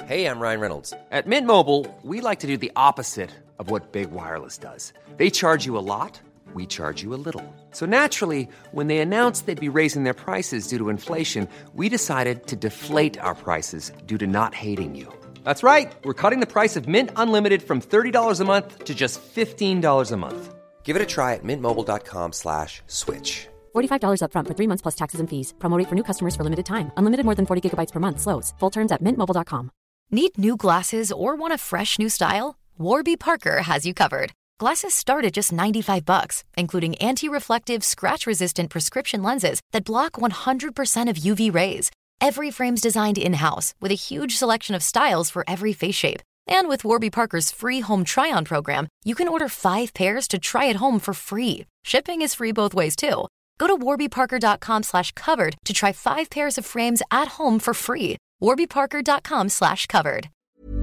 Hey, I'm Ryan Reynolds. At Mint Mobile, we like to do the opposite of what Big Wireless does. They charge you a lot, we charge you a little. So naturally, when they announced they'd be raising their prices due to inflation, we decided to deflate our prices due to not hating you. That's right. We're cutting the price of Mint Unlimited from $30 a month to just $15 a month. Give it a try at mintmobile.com/switch. $45 up front for 3 months plus taxes and fees. Promo rate for new customers for limited time. Unlimited more than 40 gigabytes per month. Slows full terms at mintmobile.com. Need new glasses or want a fresh new style? Warby Parker has you covered. Glasses start at just $95, including anti-reflective, scratch-resistant prescription lenses that block 100% of UV rays. Every frame's designed in-house with a huge selection of styles for every face shape. And with Warby Parker's free home try-on program, you can order 5 pairs to try at home for free. Shipping is free both ways, too. Go to warbyparker.com/covered to try 5 pairs of frames at home for free. warbyparker.com/covered.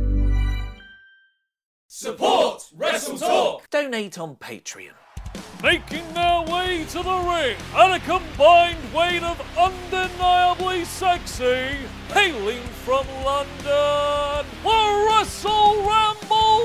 Support Wrestle Talk! Donate on Patreon. Making their way to the ring at a combined weight of undeniably sexy, hailing from London, the Wrestle Ramble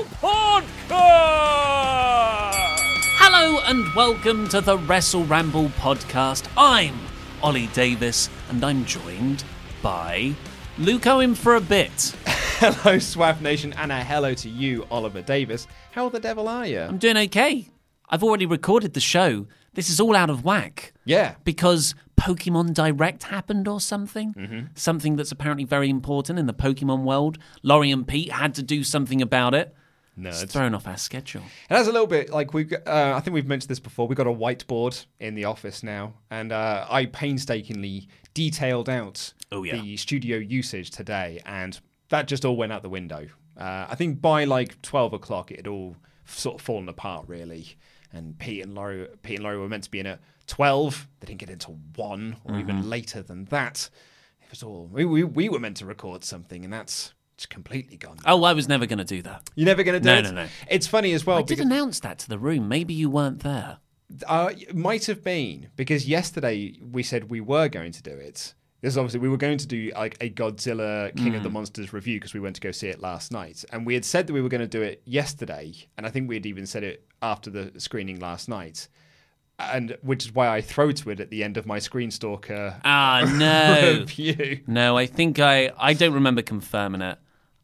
Podcast! Hello and welcome to the Wrestle Ramble Podcast. I'm Ollie Davis and I'm joined by Luke Owen for a bit. Hello, Swav Nation, and a hello to you, Oliver Davis. How the devil are you? I'm doing okay. I've already recorded the show. This is all out of whack. Yeah. Because Pokemon Direct happened or something. Mm-hmm. Something that's apparently very important in the Pokemon world. Laurie and Pete had to do something about it. No, it's thrown off our schedule. It has a little bit, like, I think we've mentioned this before, we've got a whiteboard in the office now, and I painstakingly detailed out the studio usage today, and that just all went out the window. I think by like 12 o'clock, it had all sort of fallen apart, really. And Pete and Laurie were meant to be in at 12. They didn't get into 1 or even later than that. It was all we were meant to record something, and that's just completely gone. Oh, I was never going to do that. You're never going to do it? No. It's funny as well. I did announce that to the room. Maybe you weren't there. It might have been, because yesterday we said we were going to do it. Because obviously we were going to do like a Godzilla King of the Monsters review because we went to go see it last night. And we had said that we were going to do it yesterday. And I think we had even said it after the screening last night. And which is why I throw to it at the end of my Screen Stalker review. No, I think I don't remember confirming it.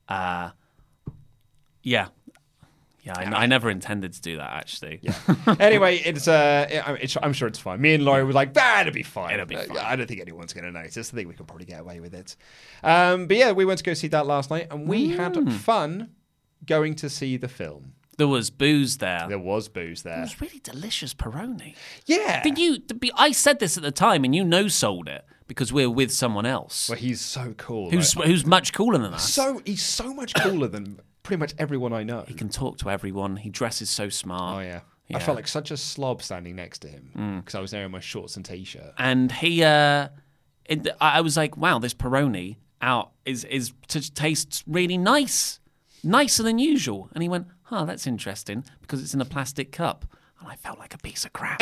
Yeah, I never intended to do that, actually. Yeah. Anyway, I'm sure it's fine. Me and Laurie were like, it'll be fine. It'll be fine. I don't think anyone's going to notice. I think we can probably get away with it. But yeah, we went to go see that last night, and we had fun going to see the film. There was booze there. There was booze there. It was really delicious Peroni. Yeah. I said this at the time, and you no-sold it because we were with someone else. Well, he's so cool. Who's much cooler than us. He's so much cooler than pretty much everyone I know. He can talk to everyone. He dresses so smart. Oh, yeah. I felt like such a slob standing next to him because I was there in my shorts and T-shirt. And I was like, wow, this Peroni tastes really nice. Nicer than usual. And he went, that's interesting because it's in a plastic cup. And I felt like a piece of crap.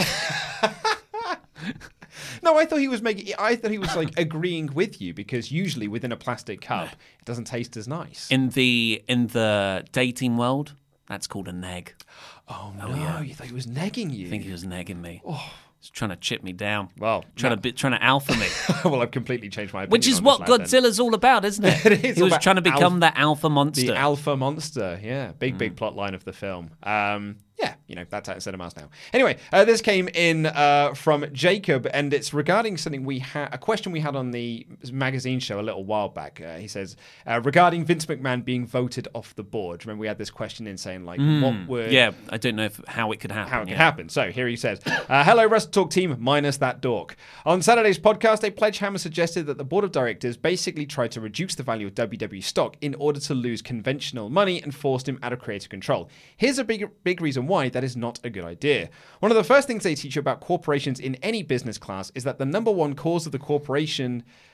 No, I thought he was like agreeing with you because usually within a plastic cup, it doesn't taste as nice. In the dating world, that's called a neg. Oh no, yeah. You thought he was negging you? I think he was negging me. Oh. He's trying to chip me down. Well, trying to alpha me. Well, I've completely changed my opinion. Which is what Godzilla's all about, isn't it? It is. He was trying to become the alpha monster. The alpha monster, yeah. Big plot line of the film. Yeah, that's out in cinemas now. Anyway, this came in from Jacob, and it's regarding something a question we had on the magazine show a little while back. He says, regarding Vince McMahon being voted off the board. Remember, we had this question in saying, like, what would... Yeah, I don't know how it could happen. How it could happen. So, here he says, hello, Wrestle Talk team, minus that dork. On Saturday's podcast, a Pledgehammer suggested that the board of directors basically tried to reduce the value of WWE stock in order to lose conventional money and forced him out of creative control. Here's a big reason why that is not a good idea. One of the first things they teach you about corporations in any business class is that the number one cause of the corporation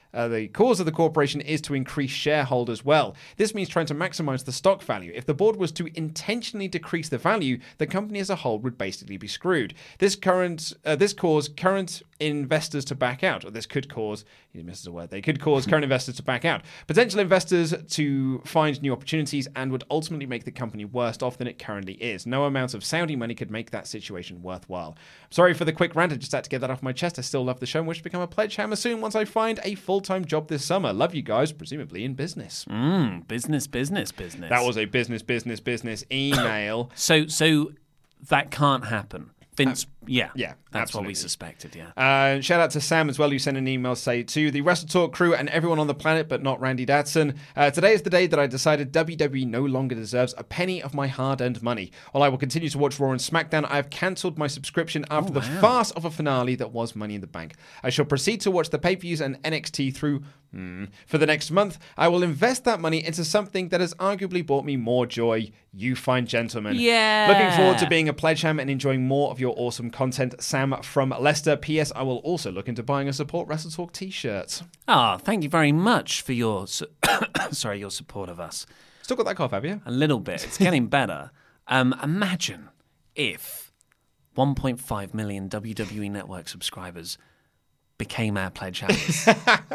The cause of the corporation is to increase shareholders' wealth. This means trying to maximize the stock value. If the board was to intentionally decrease the value, the company as a whole would basically be screwed. This caused current investors to back out, or this could cause, he misses a word, they could cause current investors to back out, potential investors to find new opportunities, and would ultimately make the company worse off than it currently is. No amount of Saudi money could make that situation worthwhile. Sorry for the quick rant, I just had to get that off my chest. I still love the show and wish to become a pledge hammer soon once I find a full-time job this summer. Love you guys, presumably in business. Business. That was a business email. So that can't happen. Vince, yeah, that's absolutely what we suspected, yeah. Shout out to Sam as well, who sent an email say to the Wrestle Talk crew and everyone on the planet, but not Randy Datson. Today is the day that I decided WWE no longer deserves a penny of my hard-earned money. While I will continue to watch Raw and SmackDown, I have cancelled my subscription after the farce of a finale that was Money in the Bank. I shall proceed to watch the pay-per-views and NXT through for the next month. I will invest that money into something that has arguably brought me more joy. You fine gentlemen. Yeah. Looking forward to being a pledge ham and enjoying more of your awesome content. Sam from Leicester. P.S. I will also look into buying a Support Wrestle Talk t-shirt. Thank you very much for your your support of us. Still got that cough, have you? A little bit. It's getting better. Imagine if 1.5 million WWE Network subscribers became our pledge hammers.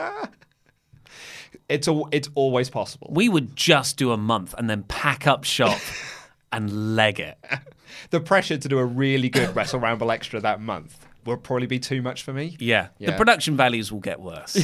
It's always possible. We would just do a month and then pack up shop and leg it. The pressure to do a really good Wrestle Ramble Extra that month will probably be too much for me. Yeah. The production values will get worse.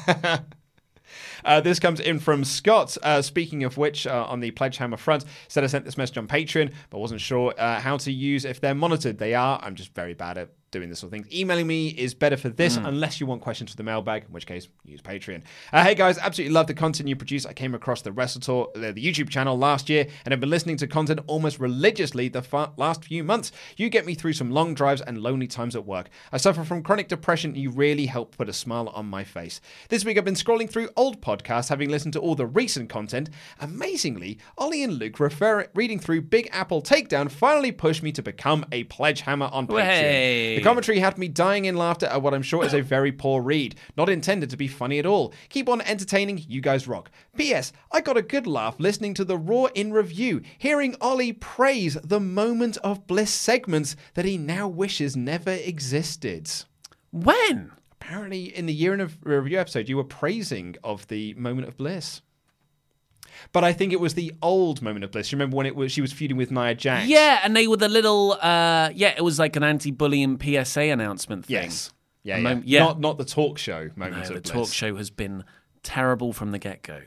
This comes in from Scott. Speaking of which, on the Pledge Hammer front, said I sent this message on Patreon, but wasn't sure how to use if they're monitored. They are. I'm just very bad at doing this sort of thing. Emailing me is better for this, unless you want questions for the mailbag, in which case, use Patreon. Hey guys, absolutely love the content you produce. I came across the Wrestle Talk, the YouTube channel last year, and have been listening to content almost religiously the last few months. You get me through some long drives and lonely times at work. I suffer from chronic depression, and you really help put a smile on my face. This week I've been scrolling through old podcasts, having listened to all the recent content. Amazingly, Ollie and Luke reading through Big Apple Takedown finally pushed me to become a pledge hammer on Patreon. Hey. The commentary had me dying in laughter at what I'm sure is a very poor read, not intended to be funny at all. Keep on entertaining, you guys rock. P.S. I got a good laugh listening to the Raw in review, hearing Ollie praise the Moment of Bliss segments that he now wishes never existed. When? Apparently, in the year in review episode, you were praising of the Moment of Bliss. But I think it was the old Moment of Bliss. You remember when she was feuding with Nia Jax? Yeah, and they were the little, it was like an anti-bullying PSA announcement thing. Yes. Yeah. Not the talk show Moment of Bliss. The talk show has been terrible from the get-go.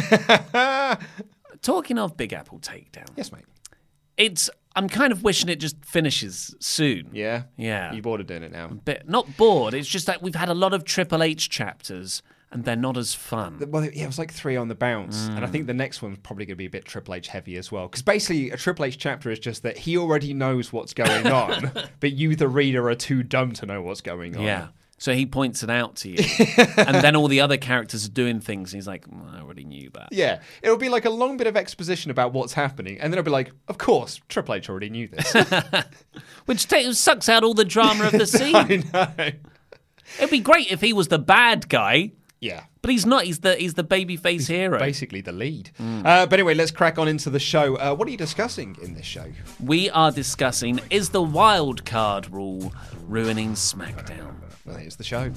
Talking of Big Apple Takedown. Yes, mate. I'm kind of wishing it just finishes soon. Yeah? Yeah. You're bored of doing it now? Not bored. It's just that we've had a lot of Triple H chapters, and they're not as fun. Well, yeah, it was like 3 on the bounce. And I think the next one's probably going to be a bit Triple H heavy as well. Because basically, a Triple H chapter is just that he already knows what's going on, but you, the reader, are too dumb to know what's going on. Yeah. So he points it out to you. And then all the other characters are doing things. And he's like, I already knew that. Yeah. It'll be like a long bit of exposition about what's happening. And then it'll be like, of course, Triple H already knew this. Which sucks out all the drama of the scene. I know. It'd be great if he was the bad guy. Yeah. But he's not. He's the babyface hero. Basically the lead. But anyway, let's crack on into the show. What are you discussing in this show? We are discussing, is the wild card rule ruining SmackDown? Well, here's the show.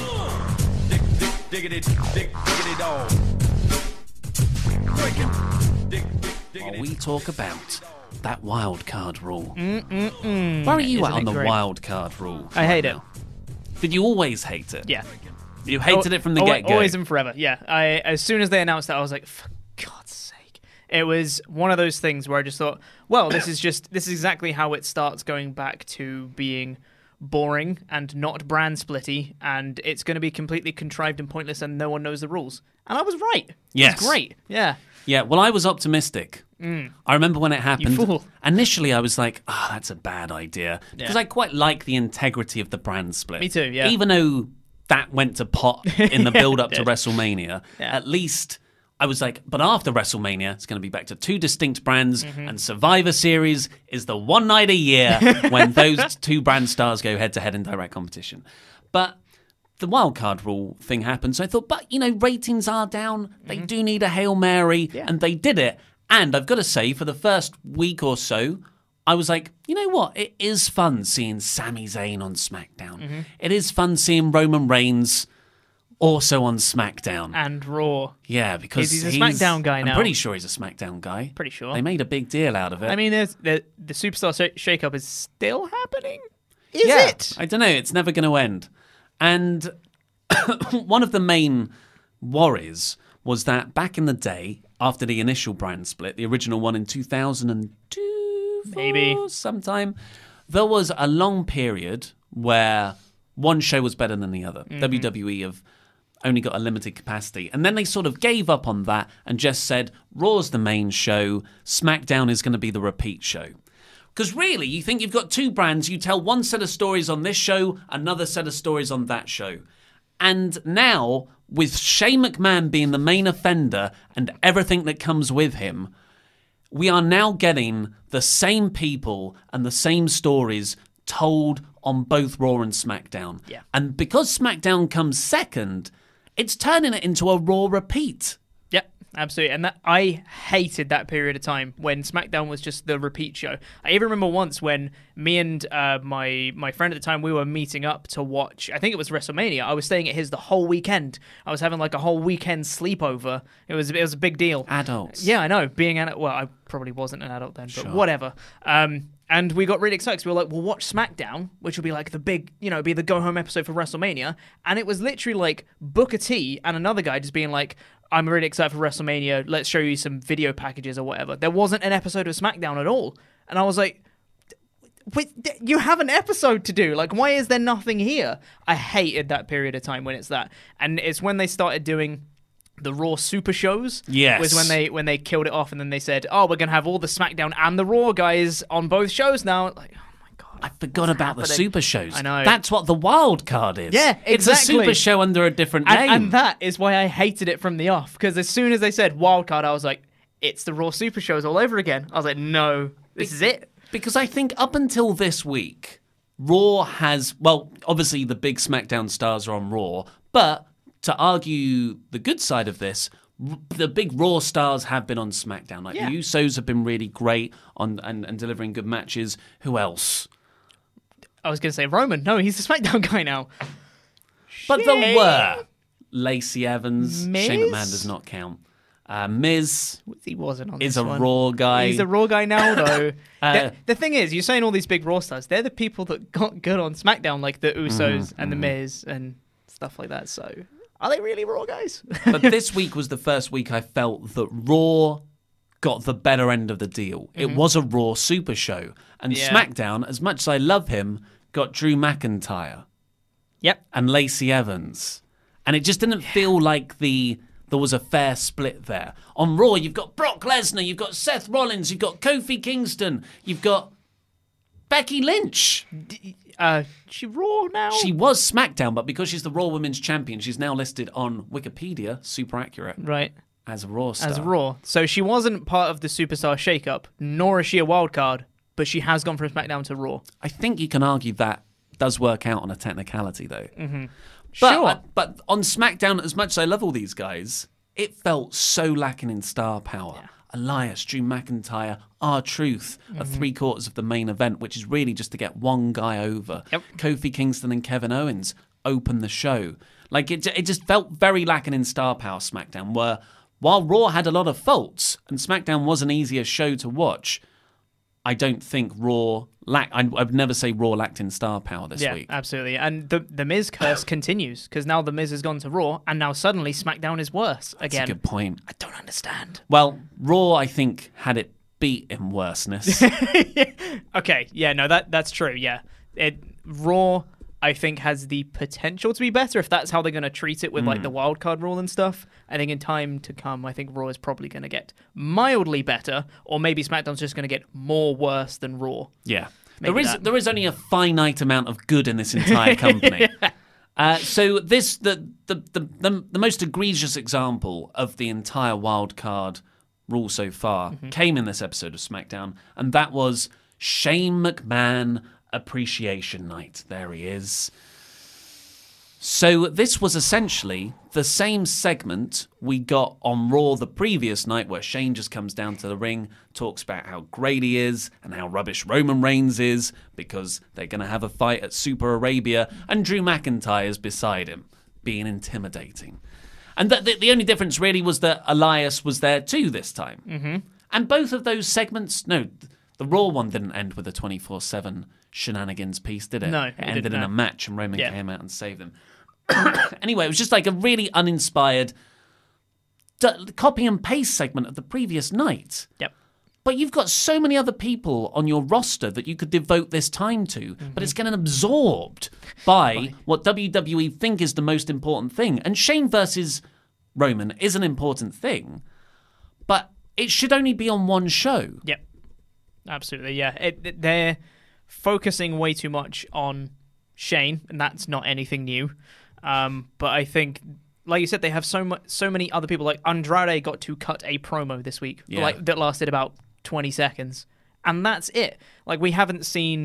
While we talk about that wild card rule. Where are you at on the wild card rule? I hate it. Did you always hate it? Yeah. You hated it from the get-go? Always and forever, yeah. As soon as they announced that, I was like, for God's sake. It was one of those things where I just thought, well, this is exactly how it starts going back to being boring and not brand splitty, and it's going to be completely contrived and pointless, and no one knows the rules. And I was right. Yes. It was great. Yeah. Yeah, well, I was optimistic. I remember when it happened. You fool. Initially, I was like, that's a bad idea. Because I quite like the integrity of the brand split. Me too, yeah. Even though that went to pot in the build-up to WrestleMania, at least I was like, but after WrestleMania, it's going to be back to 2 distinct brands, and Survivor Series is the one night a year when those 2 brand stars go head-to-head in direct competition. But the wildcard rule thing happened. So I thought, but, ratings are down. They do need a Hail Mary. Yeah. And they did it. And I've got to say, for the first week or so, I was like, you know what? It is fun seeing Sami Zayn on SmackDown. It is fun seeing Roman Reigns also on SmackDown. And Raw. Yeah, because he's a SmackDown guy now. I'm pretty sure he's a SmackDown guy. Pretty sure. They made a big deal out of it. I mean, the Superstar shake-up is still happening? Is it? I don't know. It's never going to end. And one of the main worries was that back in the day, after the initial brand split, the original one in 2002, maybe sometime, there was a long period where one show was better than the other. WWE have only got a limited capacity. And then they sort of gave up on that and just said, Raw's the main show, SmackDown is going to be the repeat show. Because really, you think you've got two brands, you tell one set of stories on this show, another set of stories on that show. And now, with Shane McMahon being the main offender and everything that comes with him, we are now getting the same people and the same stories told on both Raw and SmackDown. Yeah. And because SmackDown comes second, it's turning it into a Raw repeat. Yep, absolutely. And I hated that period of time when SmackDown was just the repeat show. I even remember once when me and my friend at the time, we were meeting up to watch, I think it was WrestleMania. I was staying at his the whole weekend. I was having like a whole weekend sleepover. It was a big deal. Adults. Yeah, I know. Well, I probably wasn't an adult then, but whatever. And we got really excited. We were like, we'll watch SmackDown, which will be like the big, be the go-home episode for WrestleMania. And it was literally like Booker T and another guy just being like, I'm really excited for WrestleMania. Let's show you some video packages or whatever. There wasn't an episode of SmackDown at all. And I was like, wait, you have an episode to do. Like, why is there nothing here? I hated that period of time when it's that. And it's when they started doing the Raw Super Shows. Yes. Was when they killed it off, and then they said, oh, we're going to have all the SmackDown and the Raw guys on both shows now. Like, oh my God. I forgot about the Super Shows. I know. That's what the wild card is. Yeah, exactly. It's a Super Show under a different name. And that is why I hated it from the off. Because as soon as they said wild card, I was like, it's the Raw Super Shows all over again. I was like, no, this is it. Because I think up until this week, Raw has, well, obviously the big SmackDown stars are on Raw, but to argue the good side of this, the big Raw stars have been on SmackDown. Like, the Usos have been really great on and delivering good matches. Who else? I was going to say Roman. No, he's the SmackDown guy now. But there were Lacey Evans. Miz? Shane McMahon does not count. Miz he wasn't on is this a one. Raw guy. He's a Raw guy now, though. The thing is, you're saying all these big Raw stars. They're the people that got good on SmackDown, like the Usos and the Miz and stuff like that. So, are they really Raw guys? But this week was the first week I felt that Raw got the better end of the deal. It was a Raw Super Show. And SmackDown, as much as I love him, got Drew McIntyre. Yep. And Lacey Evans. And it just didn't feel like there was a fair split there. On Raw, you've got Brock Lesnar, you've got Seth Rollins, you've got Kofi Kingston, you've got Becky Lynch. She Raw now? She was SmackDown, but because she's the Raw Women's Champion, she's now listed on Wikipedia, super accurate, right, as a Raw star. As Raw. So she wasn't part of the Superstar shakeup, nor is she a wild card, but she has gone from SmackDown to Raw. I think you can argue that does work out on a technicality, though. Mm-hmm. But, but on SmackDown, as much as I love all these guys, it felt so lacking in star power. Yeah. Elias, Drew McIntyre, R-Truth are 3/4 of the main event, which is really just to get one guy over. Yep. Kofi Kingston and Kevin Owens open the show. Like, it just felt very lacking in star power, SmackDown, where while Raw had a lot of faults and SmackDown was an easier show to watch, I don't think Raw lacked. I would never say Raw lacked in star power this week. Yeah, absolutely. And the Miz curse continues because now the Miz has gone to Raw, and now suddenly SmackDown is worse again. That's a good point. I don't understand. Well, Raw, I think, had it beat in worseness. Okay, yeah, no, that's true. Yeah, Raw, I think, has the potential to be better if that's how they're going to treat it with like the wildcard rule and stuff. I think in time to come, I think Raw is probably going to get mildly better, or maybe SmackDown's just going to get more worse than Raw. Yeah, there is only a finite amount of good in this entire company. So this the most egregious example of the entire wildcard rule so far came in this episode of SmackDown, and that was Shane McMahon Appreciation Night. There he is. So this was essentially the same segment we got on Raw the previous night, where Shane just comes down to the ring, talks about how great he is and how rubbish Roman Reigns is because they're going to have a fight at Super Arabia, and Drew McIntyre's beside him, being intimidating. And the only difference really was that Elias was there too this time. Mm-hmm. And both of those segments, the Raw one didn't end with a 24/7 shenanigans piece, did it? No, it ended in a match and Roman came out and saved them. Anyway, it was just like a really uninspired copy and paste segment of the previous night. Yep. But you've got so many other people on your roster that you could devote this time to, but it's getting absorbed by what WWE think is the most important thing. And Shane versus Roman is an important thing, but it should only be on one show. Yep. Absolutely, yeah. They're focusing way too much on Shane, and that's not anything new. But I think, like you said, they have so many other people. Like Andrade got to cut a promo this week, that lasted about 20 seconds, and that's it. Like we got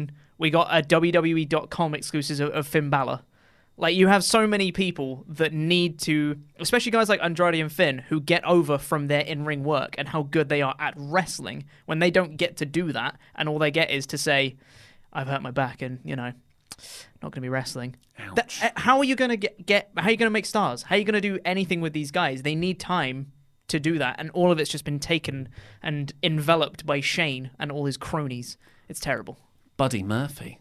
a WWE.com exclusive of Finn Balor. Like you have so many people that need to, especially guys like Andrade and Finn, who get over from their in-ring work and how good they are at wrestling when they don't get to do that, and all they get is to say, "I've hurt my back," and not going to be wrestling. How are you going to how are you going to make stars? How are you going to do anything with these guys? They need time to do that, and all of it's just been taken and enveloped by Shane and all his cronies. It's terrible. Buddy Murphy.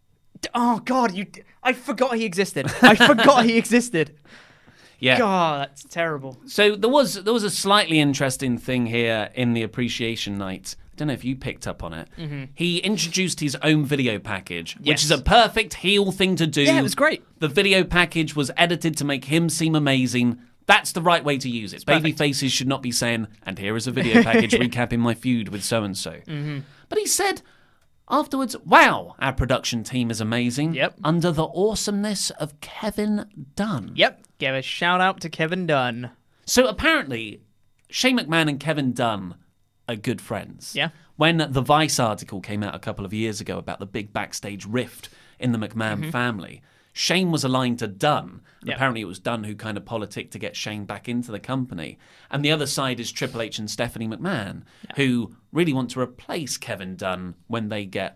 Oh God, I forgot he existed. I forgot he existed. Yeah. God, that's terrible. So there was a slightly interesting thing here in the appreciation night. I don't know if you picked up on it. Mm-hmm. He introduced his own video package, which is a perfect heel thing to do. Yeah, it was great. The video package was edited to make him seem amazing. That's the right way to use it. Baby faces should not be saying, "And here is a video package recapping my feud with so-and-so." Mm-hmm. But he said afterwards, "Wow, our production team is amazing." Yep. Under the awesomeness of Kevin Dunn. Yep. Give a shout out to Kevin Dunn. So apparently, Shane McMahon and Kevin Dunn are good friends. Yeah. When the Vice article came out a couple of years ago about the big backstage rift in the McMahon family, Shane was aligned to Dunn. Yep. Apparently it was Dunn who kind of politicked to get Shane back into the company. And the other side is Triple H and Stephanie McMahon, who really want to replace Kevin Dunn when they get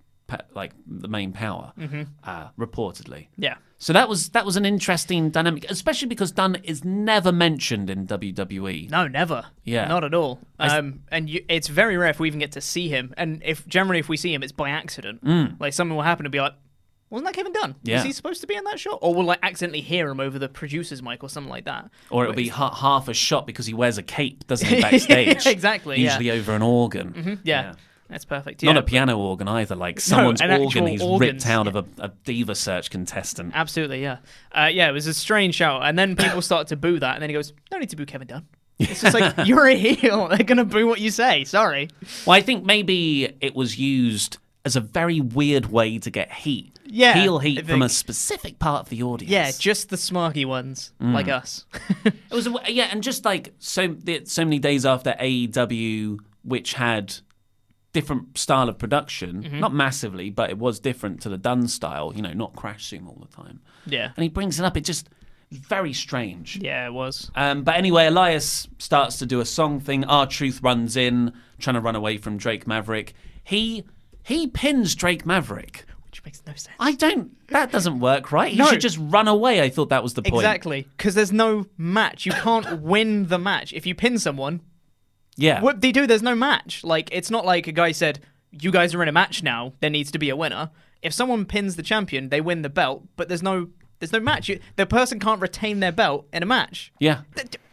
the main power, reportedly. Yeah. So that was an interesting dynamic, especially because Dunn is never mentioned in WWE. No, never. Yeah. Not at all. It's very rare if we even get to see him. And if we see him, it's by accident. Like something will happen to be like, wasn't that Kevin Dunn? Yeah. Was he supposed to be in that shot? Or we'll accidentally hear him over the producer's mic or something like that. Or it'll be half a shot because he wears a cape, doesn't he, backstage? Exactly, Usually over an organ. Mm-hmm. Yeah. That's perfect. Not a piano organ either, like someone's organ he's organ. ripped out of a Diva Search contestant. Absolutely, yeah. It was a strange shout. And then people start to boo that, and then he goes, "No need to boo Kevin Dunn." It's just like, you're a heel. They're going to boo what you say. Sorry. Well, I think maybe it was used as a very weird way to get heat. Yeah. Heel heat from a specific part of the audience. Yeah, just the smarky ones, like us. It was, and just like so many days after AEW, which had different style of production, not massively, but it was different to the Dunn style, not Crash Zoom all the time. Yeah. And he brings it up, it just very strange. Yeah, it was. But anyway, Elias starts to do a song thing. R-Truth runs in, trying to run away from Drake Maverick. He pins Drake Maverick. Which makes no sense. That doesn't work, right? He No. should just run away. I thought that was the point. Exactly, because there's no match. You can't win the match. If you pin someone, Yeah. what they do, there's no match. Like, it's not like a guy said, "You guys are in a match now, there needs to be a winner." If someone pins the champion, they win the belt, but there's no match. The person can't retain their belt in a match. Yeah.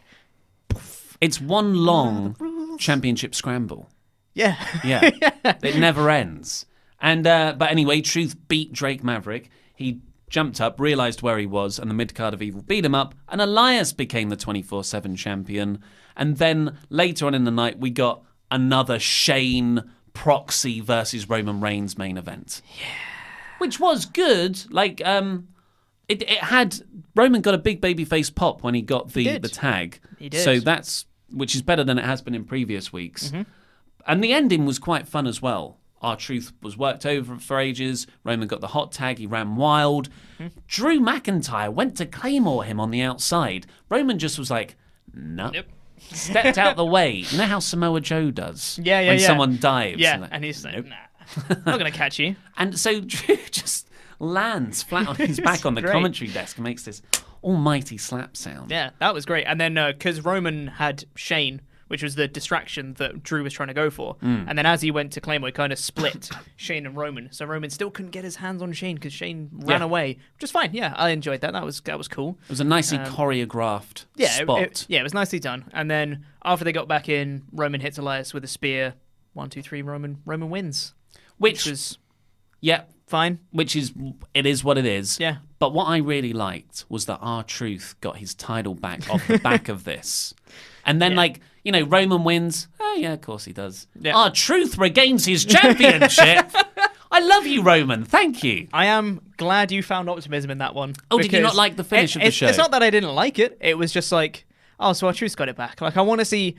It's one long championship scramble. Yeah. Yeah. It never ends. And but anyway, Truth beat Drake Maverick. He jumped up, realised where he was, and the mid-card of Evil beat him up, and Elias became the 24/7 champion. And then later on in the night, we got another Shane Proxy versus Roman Reigns main event. Yeah. Which was good. Like, it had... Roman got a big babyface pop when he got the tag. He did. So which is better than it has been in previous weeks. Mm-hmm. And the ending was quite fun as well. R-Truth was worked over for ages. Roman got the hot tag. He ran wild. Drew McIntyre went to Claymore him on the outside. Roman just was like, no. Yep. Stepped out the way. You know how Samoa Joe does? Yeah, when someone dives. Yeah, and he's like, nah, I'm not going to catch you. And so Drew just lands flat on his back on the great. commentary desk and makes this almighty slap sound. Yeah, that was great. And then because Roman had Shane, which was the distraction that Drew was trying to go for. And then as he went to Claymore, he kind of split Shane and Roman. So Roman still couldn't get his hands on Shane because Shane ran away, which is fine. Yeah, I enjoyed that. That was cool. It was a nicely choreographed spot. It was nicely done. And then after they got back in, Roman hits Elias with a spear. 1, 2, 3, Roman wins. Which was fine. It is what it is. Yeah. But what I really liked was that R-Truth got his title back off the back of this. And then, Roman wins. Oh, yeah, of course he does. Yeah. R-Truth regains his championship. I love you, Roman. Thank you. I am glad you found optimism in that one. Oh, did you not like the finish of the show? It's not that I didn't like it. It was just like, oh, so R-Truth's got it back. Like, I want to see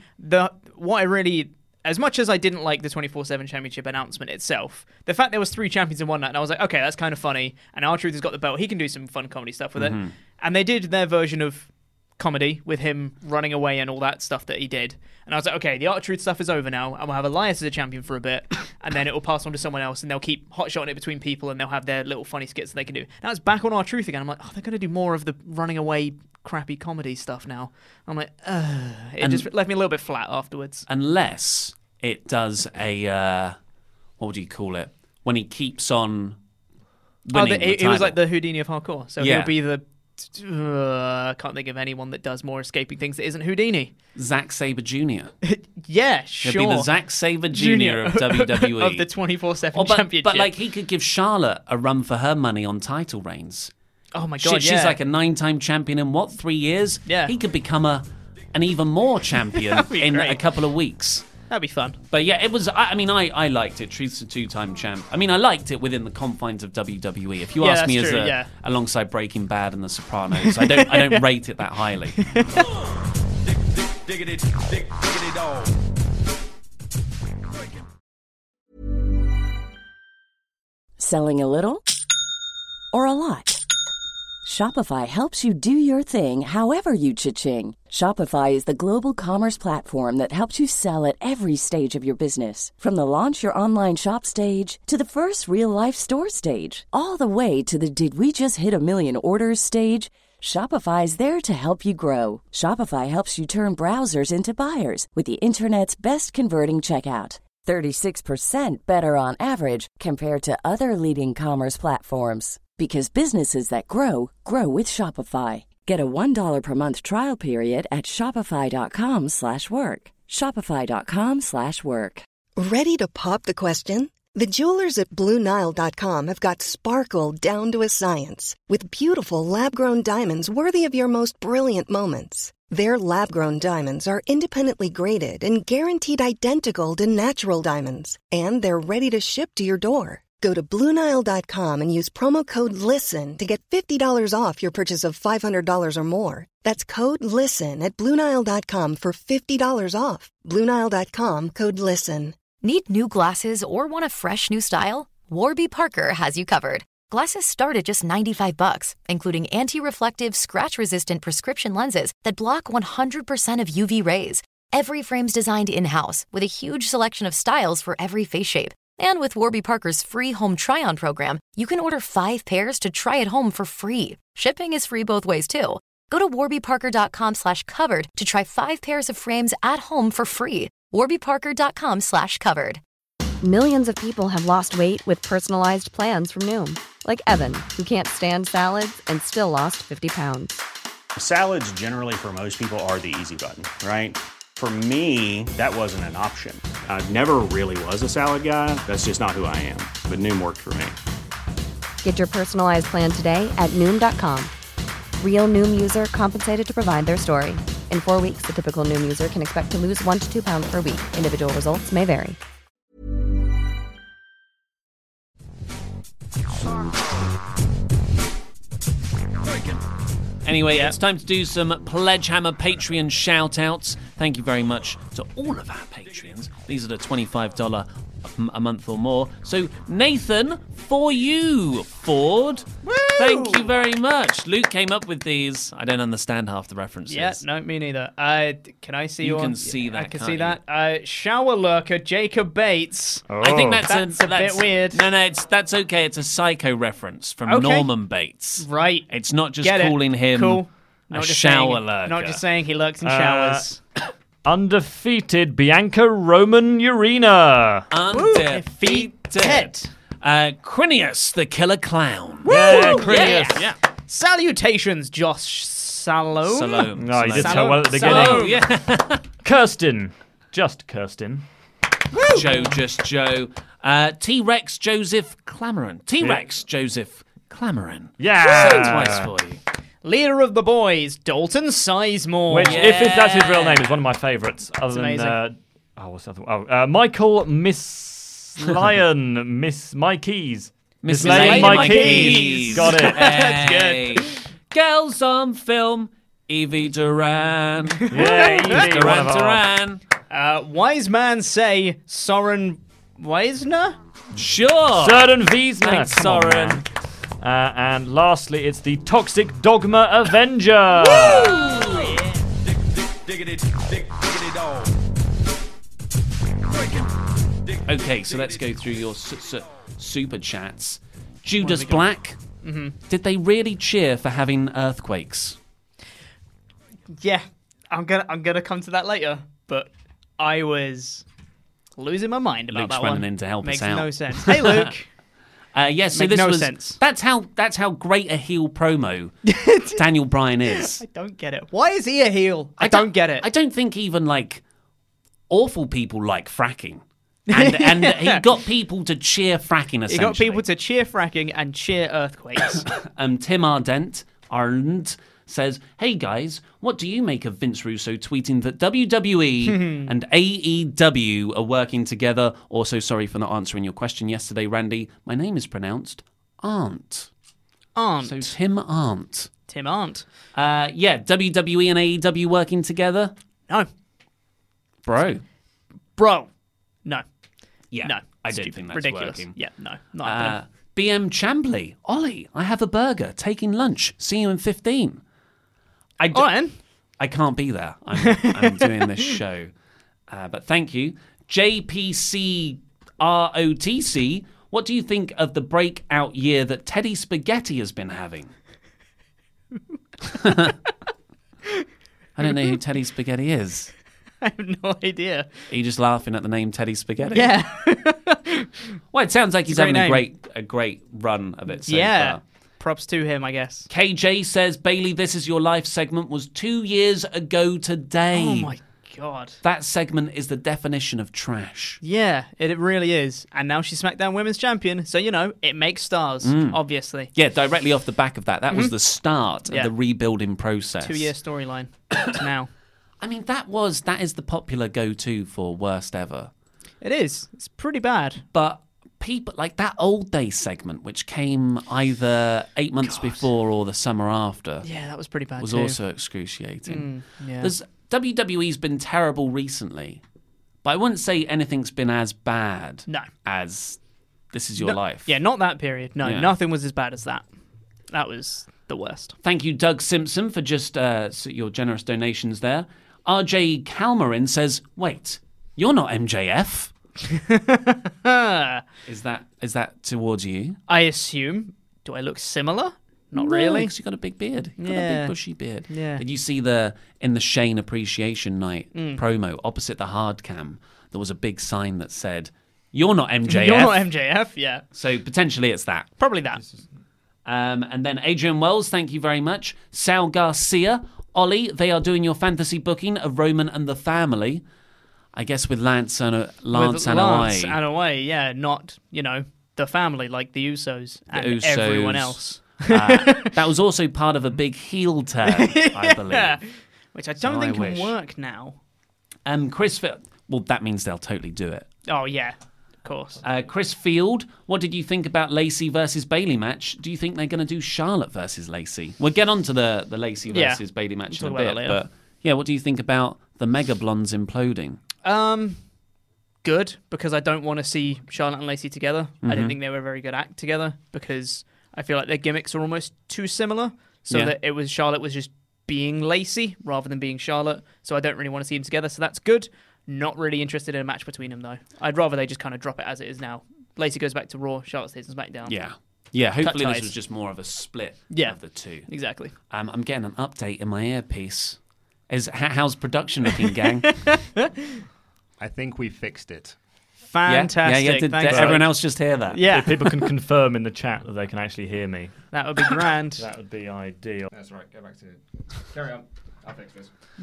as much as I didn't like the 24/7 championship announcement itself, the fact there was 3 champions in one night, and I was like, okay, that's kind of funny. And R-Truth has got the belt. He can do some fun comedy stuff with it. And they did their version of comedy with him running away and all that stuff that he did. And I was like, okay, the R-Truth stuff is over now, and we'll have Elias as a champion for a bit, and then it will pass on to someone else, and they'll keep hotshotting it between people, and they'll have their little funny skits that they can do. Now it's back on R-Truth again. I'm like, oh, they're going to do more of the running away crappy comedy stuff now. I'm like, it just left me a little bit flat afterwards. Unless it does a, what would you call it? When he keeps on winning it was like the Houdini of hardcore. So he'll be the... I can't think of anyone that does more escaping things that isn't Houdini. Zack Sabre Jr. Yeah, sure. He'll be the Zack Sabre Jr. of WWE. Of the 24/7 championship. But like, he could give Charlotte a run for her money on title reigns. Oh my God, She's like a 9-time champion in 3 years? Yeah. He could become an even more champion in great. A couple of weeks. That'd be fun. But yeah, it was. I liked it. Truth's a 2-time champ. I mean, I liked it within the confines of WWE. If you ask me, alongside Breaking Bad and The Sopranos, I don't rate it that highly. Selling a little or a lot? Shopify helps you do your thing however you cha-ching. Shopify is the global commerce platform that helps you sell at every stage of your business. From the launch your online shop stage to the first real-life store stage, all the way to the did we just hit a million orders stage. Shopify is there to help you grow. Shopify helps you turn browsers into buyers with the internet's best converting checkout. 36% better on average compared to other leading commerce platforms. Because businesses that grow, grow with Shopify. Get a $1 per month trial period at shopify.com/work. Shopify.com/work. Ready to pop the question? The jewelers at BlueNile.com have got sparkle down to a science with beautiful lab-grown diamonds worthy of your most brilliant moments. Their lab-grown diamonds are independently graded and guaranteed identical to natural diamonds. And they're ready to ship to your door. Go to BlueNile.com and use promo code LISTEN to get $50 off your purchase of $500 or more. That's code LISTEN at BlueNile.com for $50 off. BlueNile.com, code LISTEN. Need new glasses or want a fresh new style? Warby Parker has you covered. Glasses start at just $95, including anti-reflective, scratch-resistant prescription lenses that block 100% of UV rays. Every frame's designed in-house with a huge selection of styles for every face shape. And with Warby Parker's free home try-on program, you can order 5 pairs to try at home for free. Shipping is free both ways, too. Go to warbyparker.com/covered to try 5 pairs of frames at home for free. warbyparker.com/covered. Millions of people have lost weight with personalized plans from Noom. Like Evan, who can't stand salads and still lost 50 pounds. Salads generally for most people are the easy button, right? For me, that wasn't an option. I never really was a salad guy. That's just not who I am. But Noom worked for me. Get your personalized plan today at Noom.com. Real Noom user compensated to provide their story. In 4 weeks, the typical Noom user can expect to lose 1 to 2 pounds per week. Individual results may vary. Anyway, it's time to do some Pledgehammer Patreon shout-outs. Thank you very much to all of our Patreons. These are the $25 a month or more. So, Nathan, for you, Ford. Woo! Thank you very much. Luke came up with these. I don't understand half the references. Yeah, no, me neither. Can I see You your... can see that, I can can't see you? that. Shower lurker, Jacob Bates. I think that's a bit weird. No, that's okay. It's a Psycho reference from Okay. Norman Bates. Right. It's not just Get it. calling him Cool. a Not just shower saying, lurker. Not just saying he lurks in showers. Undefeated Bianca Roman Urena. Undefeated. Crinius, the killer clown. Yeah, Crinius. Yeah. Salutations, Josh Salome. Salome. No, you did so Salome. well at the beginning. Salome. Yeah. Kirsten. Just Kirsten. Joe, just Joe. T-Rex Joseph Clamoran. T-Rex Joseph Clamoran. Yeah. Say it twice for you. Leader of the boys, Dalton Sizemore. Which, if that's his real name, is one of my favourites. Other than, amazing. what's the other one? Michael Miss Lyon, Miss My Keys. Miss Lane Lane My Keys. Got it. That's good. Girls on film, Evie Duran. Yeah, Evie, one of our- Duran. Wise man say Soren Weisner? Sure. Søren Wiesner. Thanks, Come on, Soren. man. And lastly, it's the Toxic Dogma Avenger. Okay, so let's go through your super chats. Judas Black. Mm-hmm. Did they really cheer for having earthquakes? Yeah, I'm gonna come to that later, but I was losing my mind about Luke's that running one. in to help Makes us out. no sense. Hey, Luke. Yes, so Makes this no was sense. that's how great a heel promo Daniel Bryan is. I don't get it. Why is he a heel? I don't get it. I don't think even like awful people like fracking. And he got people to cheer fracking, essentially. He got people to cheer fracking and cheer earthquakes. Tim Ardent says, "Hey guys, what do you make of Vince Russo tweeting that WWE and AEW are working together? Also, sorry for not answering your question yesterday, Randy. My name is pronounced Arndt. Arndt. So Tim Arndt. Tim Arndt. Yeah, WWE and AEW working together? No. Bro. No. Yeah, No. I don't Stupid. think that's Ridiculous. working. Yeah, no. Not happening. BM Chambly. Ollie, I have a burger. Taking lunch. See you in 15. All right, then. I can't be there. I'm doing this show. But thank you. JPC ROTC, what do you think of the breakout year that Teddy Spaghetti has been having? I don't know who Teddy Spaghetti is. I have no idea. Are you just laughing at the name Teddy Spaghetti? Yeah. Well, it sounds like he's It's a having great a great run of it so Yeah. far. Props to him, I guess. KJ says, Bailey, This Is Your Life segment was 2 years ago today. Oh, my God. That segment is the definition of trash. Yeah, it really is. And now she's SmackDown Women's Champion, so, it makes stars, obviously. Yeah, directly off the back of that. That was the start Yeah. of the rebuilding process. 2-year storyline to now. I mean, that is the popular go-to for worst ever. It is. It's pretty bad. But people like that old day segment, which came either 8 months before or the summer after, Yeah, that was pretty bad was too. also excruciating. Yeah. WWE's been terrible recently, but I wouldn't say anything's been as bad No. as This Is Your Life. Yeah, not that period. No, Yeah. nothing was as bad as that. That was the worst. Thank you, Doug Simpson, for just your generous donations there. RJ Calmarin says, "Wait, you're not MJF." Is that towards you? I assume. Do I look similar? Not No, really. 'cause you got a big beard. You got a Yeah. big bushy beard. Yeah. Did you see in the Shane Appreciation Night promo opposite the hard cam? There was a big sign that said, "You're not MJF." You're not MJF, yeah. So potentially it's that. Probably that. And then Adrian Wells, thank you very much. Sal Garcia, Ollie, they are doing your fantasy booking of Roman and the family. I guess with Lance and Lance Anoa'i. and away, yeah. Not, the family like the Usos and Usos. everyone else. That was also part of a big heel turn, I believe. Which I don't So think I can wish. work now. Chris, well, that means they'll totally do it. Oh, yeah. Of course. Chris Field, what did you think about Lacey versus Bailey match? Do you think they're going to do Charlotte versus Lacey? We'll get on to the Lacey versus Bailey match in a bit. But yeah, what do you think about the Mega Blondes imploding? Good, because I don't want to see Charlotte and Lacey together. I didn't think they were a very good act together because I feel like their gimmicks are almost too similar. So that Charlotte was just being Lacey rather than being Charlotte. So I don't really want to see them together. So that's good. Not really interested in a match between them, though. I'd rather they just kind of drop it as it is now. Lacey goes back to Raw, Charlotte stays on SmackDown. Yeah, hopefully this was just more of a split of the two. Exactly. I'm getting an update in my earpiece. How's production looking, gang? I think we fixed it. Fantastic. Did everyone else just hear that? If people can confirm in the chat that they can actually hear me. That would be grand. That would be ideal. That's right. Go back to it. Carry on. I'll fix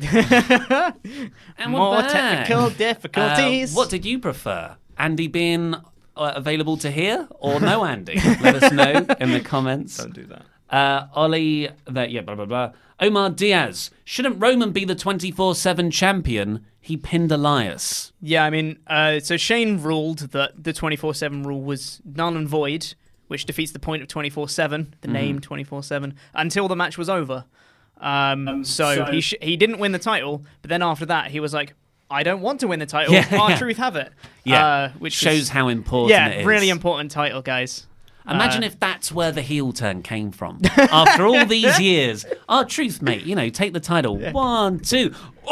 this. And more technical difficulties. What did you prefer? Andy being available to hear or no Andy? Let us know in the comments. Don't do that. Ollie, blah, blah, blah. Omar Diaz. Shouldn't Roman be the 24/7 champion? He pinned Elias. Yeah, I mean, so Shane ruled that the 24/7 rule was null and void, which defeats the point of 24/7, the name 24/7, until the match was over. So he didn't win the title, but then after that, he was like, I don't want to win the title. R-Truth have it. Which shows how important it is. Yeah, really important title, guys. Imagine if that's where the heel turn came from. After all these years, R-Truth, mate, take the title. 1, 2,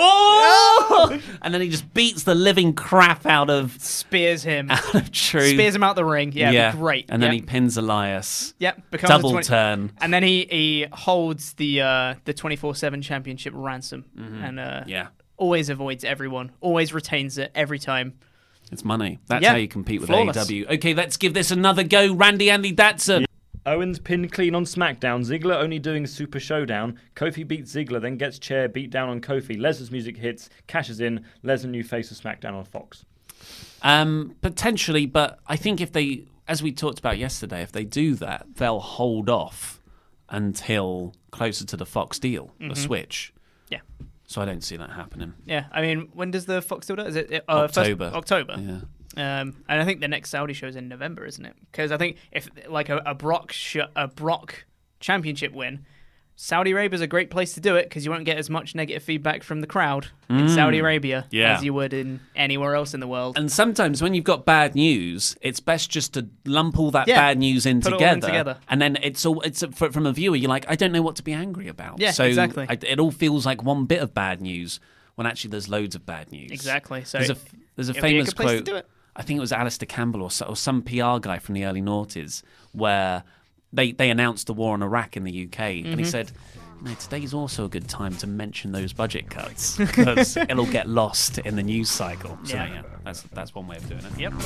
oh! And then he just beats the living crap out of... Spears him. Out of Truth. Spears him out the ring. Yeah. Great. And then he pins Elias. Yep. Becomes double turn. And then he holds the 24/7 championship ransom. And always avoids everyone. Always retains it every time. It's money. That's how you compete with AEW. Okay, let's give this another go. Randy Andy Datsun. Owens pinned clean on SmackDown. Ziggler only doing Super Showdown. Kofi beats Ziggler, then gets chair beat down on Kofi. Lesnar's music hits, cashes in. Lesnar new face of SmackDown on Fox. Potentially, but I think if they, as we talked about yesterday, if they do that, they'll hold off until closer to the Fox deal, the switch. Yeah. So I don't see that happening. Yeah, I mean, when does the Fox deal? Is it October? October. Yeah. And I think the next Saudi show is in November, isn't it? Because I think if like a Brock championship win, Saudi Arabia is a great place to do it because you won't get as much negative feedback from the crowd in Saudi Arabia as you would in anywhere else in the world. And sometimes when you've got bad news, it's best just to lump all that bad news in together. And then from a viewer, you're like, I don't know what to be angry about. Yeah, so exactly. It all feels like one bit of bad news when actually there's loads of bad news. Exactly. So there's a famous quote. I think it was Alistair Campbell or some PR guy from the early noughties where they announced the war on Iraq in the UK, and he said, today's also a good time to mention those budget cuts because it'll get lost in the news cycle. So that's one way of doing it. Yep.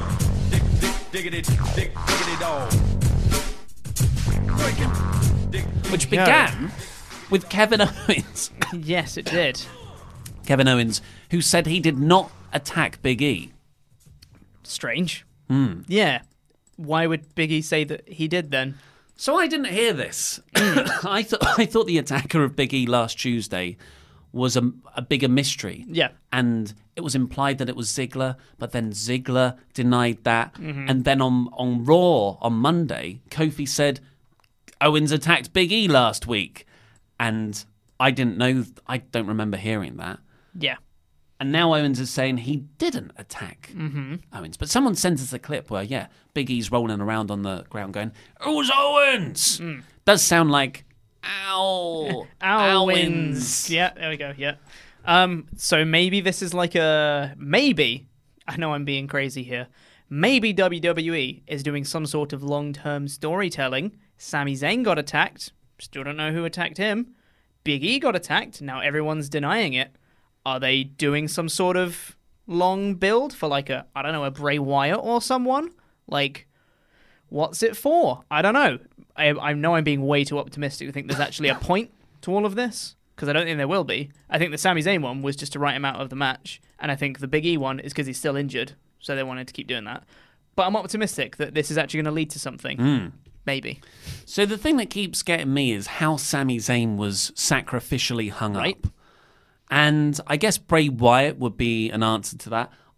Which began with Kevin Owens. Yes, it did. Kevin Owens, who said he did not attack Big E. Strange. Yeah. Why would Big E say that he did then? So I didn't hear this. I thought the attacker of Big E last Tuesday was a bigger mystery. Yeah. And it was implied that it was Ziggler, but then Ziggler denied that. And then on Raw on Monday, Kofi said Owens attacked Big E last week. And I didn't know, I don't remember hearing that. Yeah. And now Owens is saying he didn't attack Owens. But someone sent us a clip where, Big E's rolling around on the ground going, it was Owens! Does sound like, ow, Owens. Yeah, there we go, yeah. So maybe this is like maybe, I know I'm being crazy here, maybe WWE is doing some sort of long-term storytelling. Sami Zayn got attacked, still don't know who attacked him. Big E got attacked, now everyone's denying it. Are they doing some sort of long build for like a Bray Wyatt or someone? Like, what's it for? I don't know. I know I'm being way too optimistic to think there's actually a point to all of this, because I don't think there will be. I think the Sami Zayn one was just to write him out of the match, and I think the Big E one is because he's still injured, so they wanted to keep doing that. But I'm optimistic that this is actually going to lead to something. Maybe. So the thing that keeps getting me is how Sami Zayn was sacrificially hung up. And I guess Bray Wyatt would be an answer to that.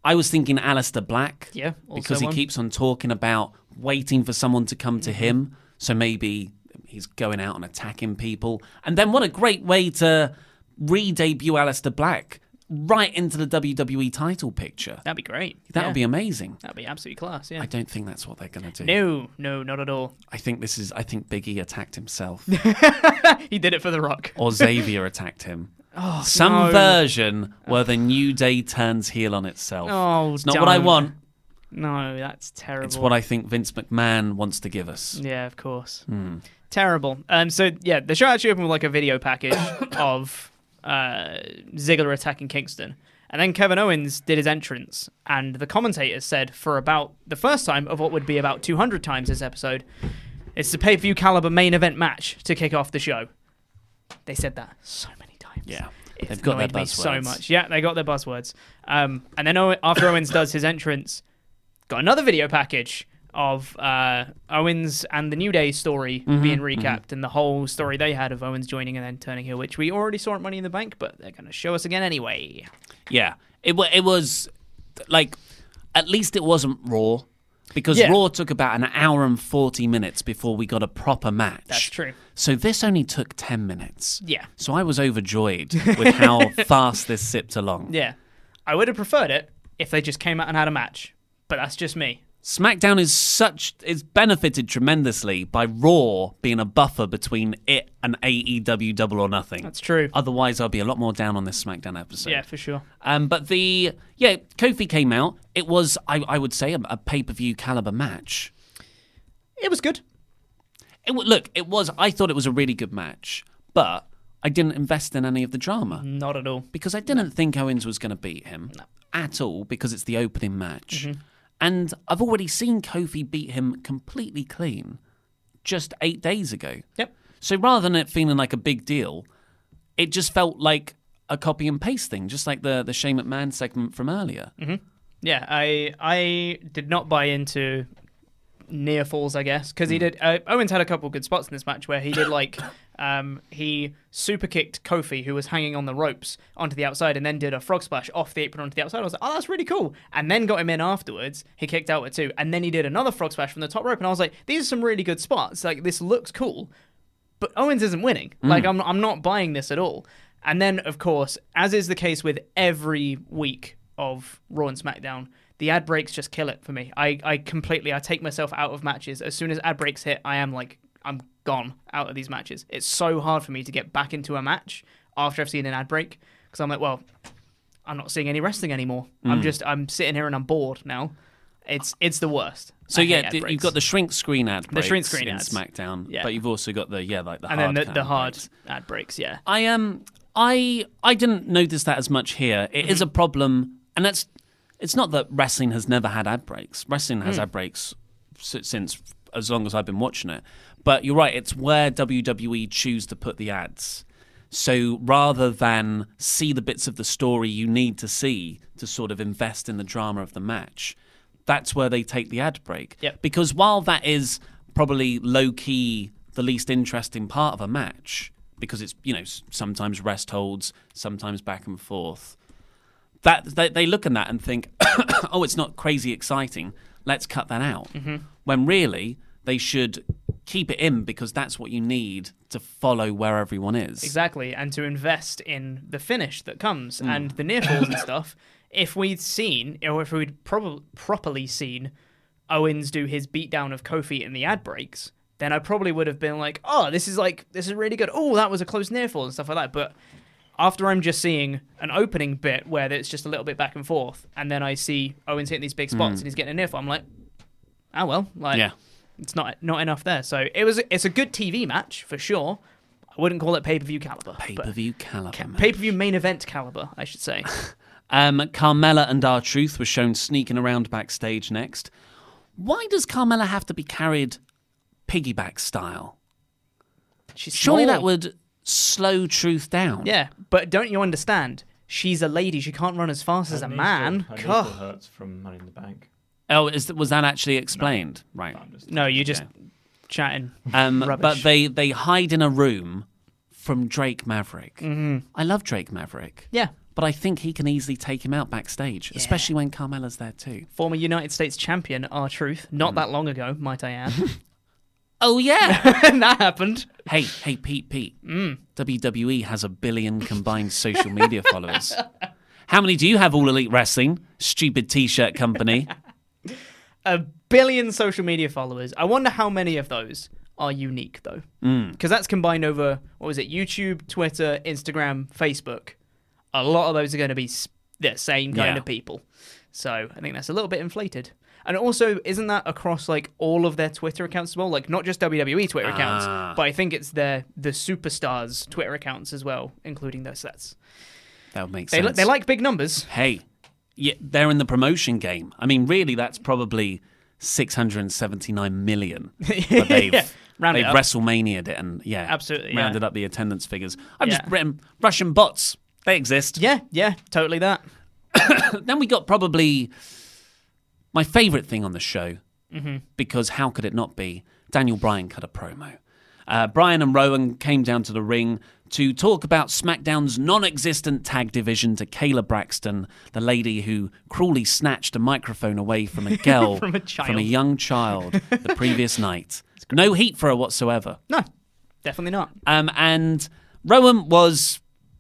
I was thinking Aleister Black. Yeah, also because he one. keeps on talking about waiting for someone to come to him. So maybe he's going out and attacking people. And then what a great way to re-debut Aleister Black right into the WWE title picture. That'd be great. That would be amazing. That'd be absolutely class, yeah. I don't think that's what they're going to do. No, not at all. I think Big E attacked himself. He did it for The Rock. Or Xavier attacked him. Oh, Some no. version where the New Day turns heel on itself. Oh, it's not what I don't. want. No, that's terrible. It's what I think Vince McMahon wants to give us. Yeah, of course. Terrible. So, yeah, the show actually opened with like a video package of Ziggler attacking Kingston. And then Kevin Owens did his entrance. And the commentators said for about the first time of what would be about 200 times this episode, it's the pay-per-view caliber main event match to kick off the show. They said that so many times. Yeah. It They've got their annoyed me buzzwords. so much. Yeah, they got their buzzwords. And then after Owens does his entrance, got another video package of Owens and the New Day story being recapped and the whole story they had of Owens joining and then turning heel, which we already saw at Money in the Bank, but they're going to show us again anyway. Yeah. It was, like, at least it wasn't Raw, because Yeah. Raw took about an hour and 40 minutes before we got a proper match. That's true. So this only took 10 minutes. Yeah. So I was overjoyed with how fast this zipped along. Yeah. I would have preferred it if they just came out and had a match, but that's just me. SmackDown is benefited tremendously by Raw being a buffer between it and AEW Double or Nothing. That's true. Otherwise, I'll be a lot more down on this SmackDown episode. Yeah, for sure. But Kofi came out. It was, I would say, a pay-per-view caliber match. It was good. I thought it was a really good match, but I didn't invest in any of the drama. Not at all. Because I didn't think Owens was going to beat him at all, because it's the opening match. And I've already seen Kofi beat him completely clean just 8 days ago. Yep. So rather than it feeling like a big deal, it just felt like a copy and paste thing, just like the Shane McMahon segment from earlier. Yeah, I did not buy into near falls, I guess, because he did. Owens had a couple of good spots in this match where he did like he super kicked Kofi, who was hanging on the ropes, onto the outside, and then did a frog splash off the apron onto the outside. I was like, oh, that's really cool. And then got him in afterwards. He kicked out at 2, and then he did another frog splash from the top rope, and I was like, these are some really good spots. Like, this looks cool, but Owens isn't winning. Like, I'm not buying this at all. And then, of course, as is the case with every week of Raw and SmackDown, the ad breaks just kill it for me. I take myself out of matches. As soon as ad breaks hit, I'm gone out of these matches. It's so hard for me to get back into a match after I've seen an ad break, because I'm like, well, I'm not seeing any wrestling anymore. I'm sitting here and I'm bored now. It's the worst. So I hate ad you've breaks. got the shrink screen ad breaks shrink screen in ads. SmackDown, Yeah. but you've also got the hard and then the hard breaks. ad breaks. Yeah, I didn't notice that as much here. It is a problem, and it's not that wrestling has never had ad breaks. Wrestling has ad breaks since as long as I've been watching it. But you're right, it's where WWE choose to put the ads. So rather than see the bits of the story you need to see to sort of invest in the drama of the match, that's where they take the ad break. Yep. Because while that is probably low-key the least interesting part of a match, because it's, sometimes rest holds, sometimes back and forth, that they look at that and think, oh, it's not crazy exciting, let's cut that out. When really, they should keep it in, because that's what you need to follow where everyone is. exactly, and to invest in the finish that comes and the near falls and stuff. If we'd properly seen Owens do his beatdown of Kofi in the ad breaks, then I probably would have been like, oh, this is really good. Oh, that was a close near fall and stuff like that. But after I'm just seeing an opening bit where it's just a little bit back and forth, and then I see Owens hitting these big spots and he's getting a near fall, I'm like, oh well, it's not enough there. So it's a good TV match for sure. I wouldn't call it pay-per-view caliber. Pay-per-view caliber match. Pay-per-view main event caliber, I should say. Carmella and R-Truth were shown sneaking around backstage next. Why does Carmella have to be carried piggyback style? Surely that would slow Truth down. Yeah, but don't you understand? She's a lady. She can't run as fast as a man. Her knee still hurts from Money in the Bank. Oh, was that actually explained? No. Right. No, you're just chatting rubbish. But they hide in a room from Drake Maverick. I love Drake Maverick. Yeah. but I think he can easily take him out backstage, especially when Carmella's there too. Former United States champion, R-Truth, not that long ago, might I add. Oh, yeah. That happened. Hey, Pete. WWE has 1 billion combined social media followers. How many do you have, All Elite Wrestling? Stupid T-shirt company. 1 billion social media followers. I wonder how many of those are unique, though. Because that's combined over, YouTube, Twitter, Instagram, Facebook. A lot of those are going to be the same kind of people. So I think that's a little bit inflated. And also, isn't that across all of their Twitter accounts as well? Not just WWE Twitter accounts, but I think it's the superstars' Twitter accounts as well, including those sets. That would make sense. They like big numbers. Hey, yeah, they're in the promotion game. I mean, really, that's probably 679 million. But they've WrestleMania'd it and absolutely rounded up the attendance figures. I've just written Russian bots. They exist. Yeah, totally that. Then we got probably my favourite thing on the show, because how could it not be? Daniel Bryan cut a promo. Bryan and Rowan came down to the ring to talk about SmackDown's non-existent tag division to Kayla Braxton, the lady who cruelly snatched a microphone away from a girl, from a young child, the previous night. No heat for her whatsoever. No, definitely not. And Rowan was...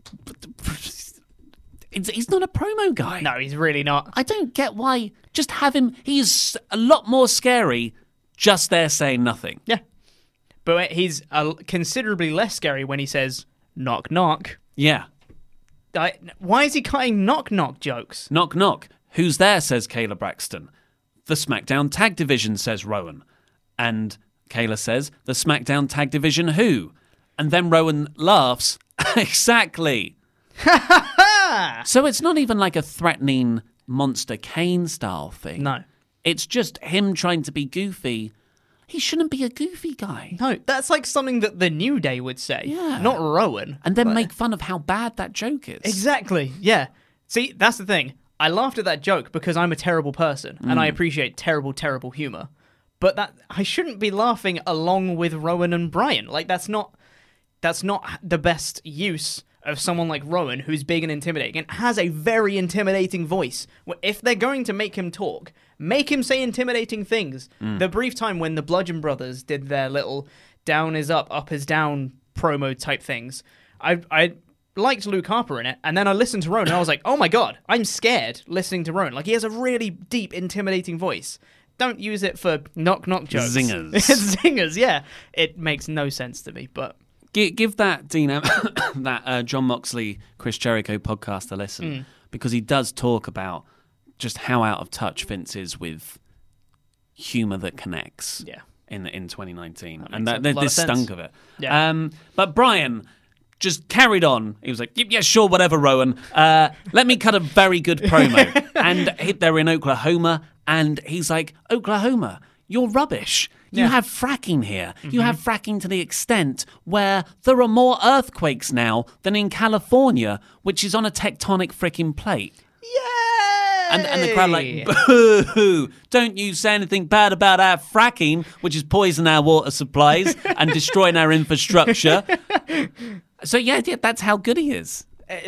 He's not a promo guy. No, he's really not. I don't get why. Just have him... He's a lot more scary just there saying nothing. Yeah. But he's considerably less scary when he says, knock, knock. Yeah. Why is he cutting knock, knock jokes? Knock, knock. Who's there, says Kayla Braxton. The SmackDown Tag Division, says Rowan. And Kayla says, the SmackDown Tag Division who? And then Rowan laughs. Exactly. So it's not even like a threatening Monster Kane style thing. No. It's just him trying to be goofy. He shouldn't be a goofy guy. No, that's like something that the New Day would say. Yeah. Not Rowan. And then make fun of how bad that joke is. Exactly, yeah. See, that's the thing. I laughed at that joke because I'm a terrible person and I appreciate terrible, terrible humor. But that I shouldn't be laughing along with Rowan and Bryan. That's not the best use of someone like Rowan, who's big and intimidating and has a very intimidating voice. If they're going to make him talk, make him say intimidating things. The brief time when the Bludgeon Brothers did their little down is up is down promo type things, I liked Luke Harper in it, and then I listened to Rowan and I was like, oh my god, I'm scared listening to Rowan. He has a really deep, intimidating voice. Don't use it for knock-knock jokes. Zingers. Zingers, yeah. It makes no sense to me, but... Give that, Dina, that John Moxley, Chris Jericho podcast a listen, because he does talk about just how out of touch Vince is with humour that connects in 2019. And this stunk of it. Yeah. But Bryan just carried on. He was like, yeah, sure, whatever, Rowan. Let me cut a very good promo. And they're in Oklahoma, and he's like, Oklahoma, you're rubbish. You have fracking here. You have fracking to the extent where there are more earthquakes now than in California, which is on a tectonic freaking plate. Yay! And the crowd like, boo! Don't you say anything bad about our fracking, which is poisoning our water supplies and destroying our infrastructure. So yeah, that's how good he is.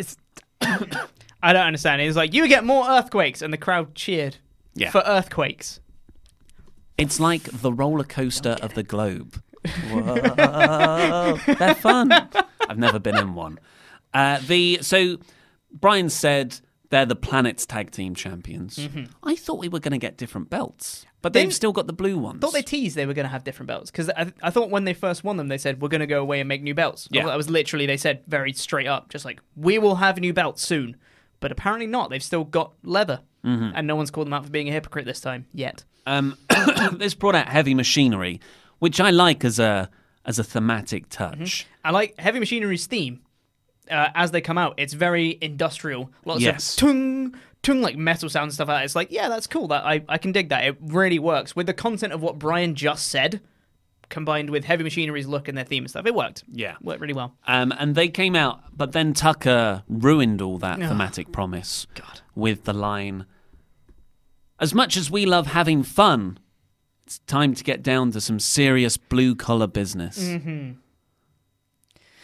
I don't understand. He's like, you get more earthquakes, and the crowd cheered for earthquakes. It's like the roller coaster of the globe. Whoa, they're fun. I've never been in one. So Bryan said they're the Planet's tag team champions. I thought we were going to get different belts, but they've still got the blue ones. I thought they teased they were going to have different belts, because I thought when they first won them, they said, we're going to go away and make new belts. Yeah. That was literally, they said very straight up, just like, we will have new belts soon. But apparently not. They've still got leather. And no one's called them out for being a hypocrite this time, yet. This brought out Heavy Machinery, which I like as a thematic touch. I like Heavy Machinery's theme. As they come out, it's very industrial. Lots of tung, tung, like metal sounds and stuff like that. It's like, yeah, that's cool. That I can dig that. It really works. With the content of what Bryan just said, combined with Heavy Machinery's look and their theme and stuff, it worked. Yeah. Worked really well. And they came out, but then Tucker ruined all that thematic promise with the line, as much as we love having fun, it's time to get down to some serious blue-collar business.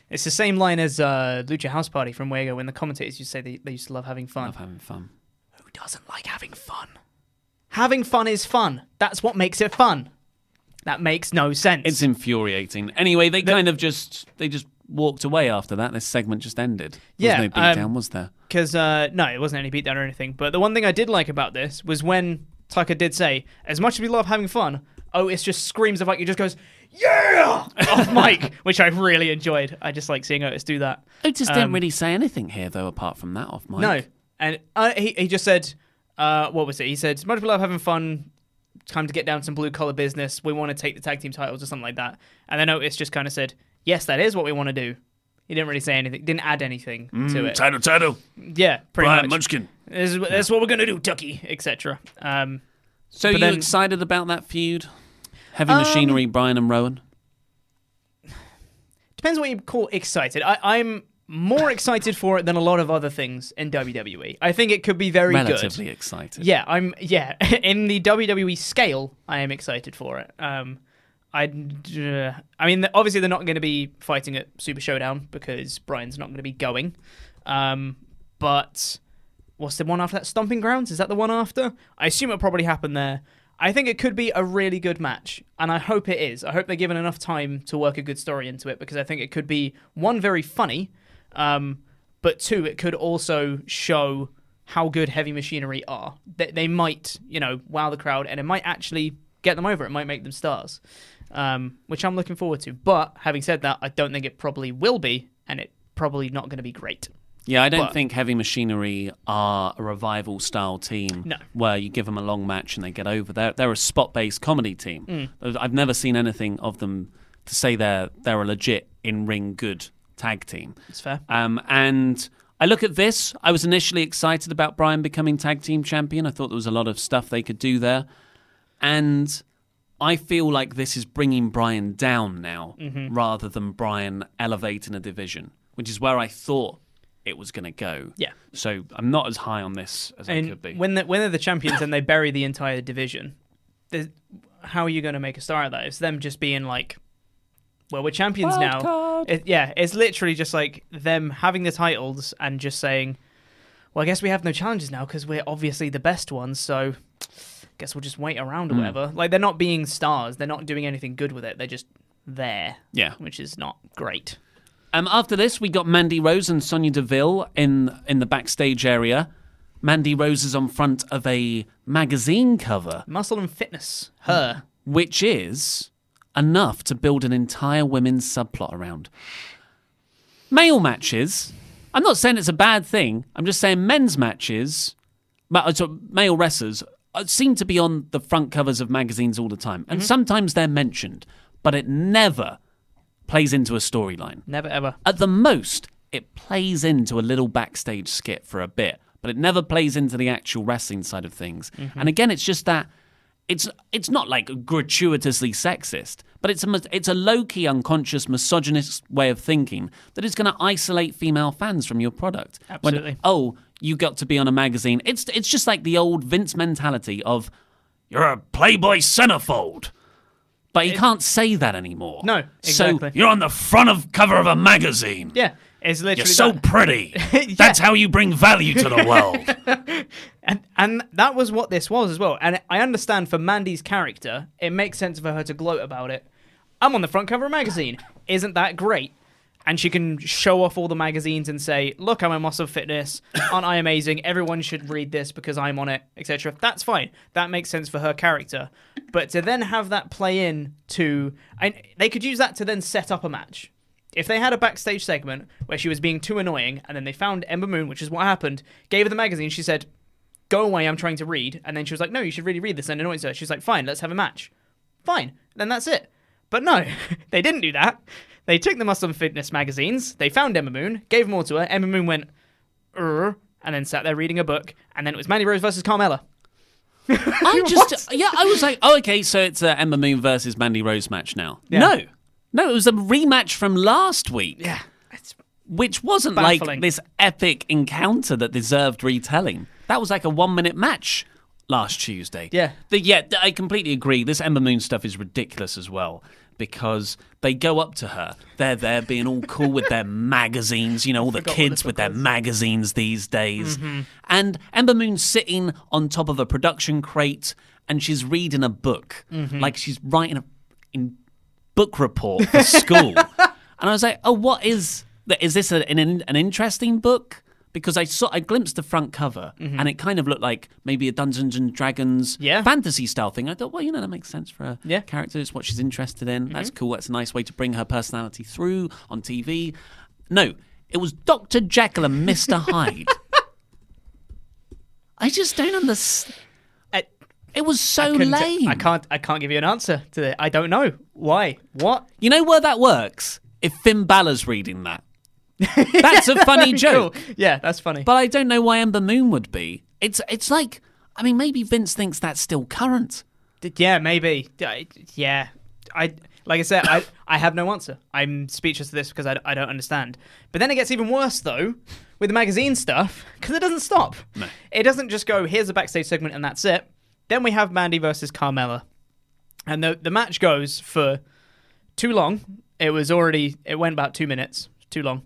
It's the same line as Lucha House Party from Fuego when the commentators used to say they used to love having fun. Love having fun. Who doesn't like having fun? Having fun is fun. That's what makes it fun. That makes no sense. It's infuriating. Anyway, they just walked away after that. This segment just ended. There was no beatdown, was there? Because, no, it wasn't any beatdown or anything. But the one thing I did like about this was when Tucker did say, as much as we love having fun, Otis just screams like he just goes, yeah! off mic, which I really enjoyed. I just like seeing Otis do that. Otis didn't really say anything here, though, apart from that off mic. No. And he just said, what was it? He said, as much as we love having fun, time to get down some blue-collar business. We want to take the tag team titles or something like that. And then Otis just kind of said, yes, that is what we want to do. He didn't really say anything. Didn't add anything to it. Title. Yeah, pretty Brian much. Munchkin. That's what we're going to do, Tucky, etc. So you excited about that feud? Heavy Machinery, Brian and Rowan? Depends what you call excited. I'm more excited for it than a lot of other things in WWE. I think it could be very good. Relatively excited. Yeah, in the WWE scale, I am excited for it. I mean, obviously they're not going to be fighting at Super Showdown because Brian's not going to be going. But what's the one after that? Stomping Grounds? Is that the one after? I assume it'll probably happen there. I think it could be a really good match, and I hope it is. I hope they're given enough time to work a good story into it because I think it could be, one, very funny, but two, it could also show how good Heavy Machinery are. They might, wow the crowd, and it might actually get them over. It might make them stars, which I'm looking forward to. But having said that, I don't think it probably will be, and it's probably not going to be great. Yeah, I don't think Heavy Machinery are a revival-style team where you give them a long match and they get over. They're a spot-based comedy team. I've never seen anything of them to say they're a legit in-ring good tag team. That's fair. And I look at this. I was initially excited about Brian becoming tag team champion. I thought there was a lot of stuff they could do there. And I feel like this is bringing Brian down now rather than Brian elevating a division, which is where I thought it was going to go. Yeah. So I'm not as high on this as I could be. When they're the champions and they bury the entire division, how are you going to make a star of that? It's them just being like, well, we're champions now. It's literally just like them having the titles and just saying, well, I guess we have no challenges now because we're obviously the best ones, so I guess we'll just wait around or whatever. Like, they're not being stars. They're not doing anything good with it. They're just there. Yeah. Which is not great. After this, we got Mandy Rose and Sonya Deville in the backstage area. Mandy Rose is on front of a magazine cover. Muscle and Fitness. Her. Which is enough to build an entire women's subplot around. Male matches, I'm not saying it's a bad thing. I'm just saying men's matches, male wrestlers, seem to be on the front covers of magazines all the time. And sometimes they're mentioned, but it never plays into a storyline. Never, ever. At the most, it plays into a little backstage skit for a bit, but it never plays into the actual wrestling side of things. And again, it's just that it's not like gratuitously sexist, but it's a low-key unconscious misogynist way of thinking that is going to isolate female fans from your product. Absolutely. You got to be on a magazine. It's just like the old Vince mentality of, you're a Playboy centerfold. But he can't say that anymore. No, exactly. So you're on the front cover of a magazine. Yeah, it's literally you're so pretty. That's how you bring value to the world. And that was what this was as well. And I understand for Mandy's character, it makes sense for her to gloat about it. I'm on the front cover of a magazine. Isn't that great? And she can show off all the magazines and say, look, I'm a Muscle Fitness. Aren't I amazing? Everyone should read this because I'm on it, etc. That's fine. That makes sense for her character. But to then have that play in to... And they could use that to then set up a match. If they had a backstage segment where she was being too annoying and then they found Ember Moon, which is what happened, gave her the magazine, she said, go away, I'm trying to read. And then she was like, no, you should really read this, and annoys her. She's like, fine, let's have a match. Fine. Then that's it. But no, they didn't do that. They took the Muscle and Fitness magazines, they found Ember Moon, gave them all to her, Ember Moon went, and then sat there reading a book, and then it was Mandy Rose versus Carmella. I was like, oh, okay, so it's an Ember Moon versus Mandy Rose match now. Yeah. No, it was a rematch from last week. Yeah. Which wasn't baffling. Like this epic encounter that deserved retelling. That was like a 1-minute match last Tuesday. Yeah. I completely agree. This Ember Moon stuff is ridiculous as well. because they go up to her. They're there being all cool with their magazines, you know, all the kids with their magazines these days. Mm-hmm. And Ember Moon's sitting on top of a production crate and she's reading a book, Mm-hmm. like she's writing a book report for school. And I was like, oh, what is this an interesting book? Because I glimpsed the front cover and it kind of looked like maybe a Dungeons and Dragons fantasy style thing. I thought, well, you know, that makes sense for a character. It's what she's interested in. That's cool. That's a nice way to bring her personality through on TV. No, it was Dr. Jekyll and Mr. Hyde. I just don't understand. It was so lame. I can't give you an answer to it. I don't know. Why? What? You know where that works? If Finn Balor's reading that. That's a funny joke. Cool. Yeah, that's funny. But I don't know why Ember Moon would be. It's like, I mean, maybe Vince thinks that's still current. Yeah, maybe. Yeah. Like I said, I have no answer. I'm speechless to this because I don't understand. But then it gets even worse, though, with the magazine stuff, because it doesn't stop. No. It doesn't just go, here's a backstage segment and that's it. Then we have Mandy versus Carmella. And the match goes for too long. It went about 2 minutes. Too long.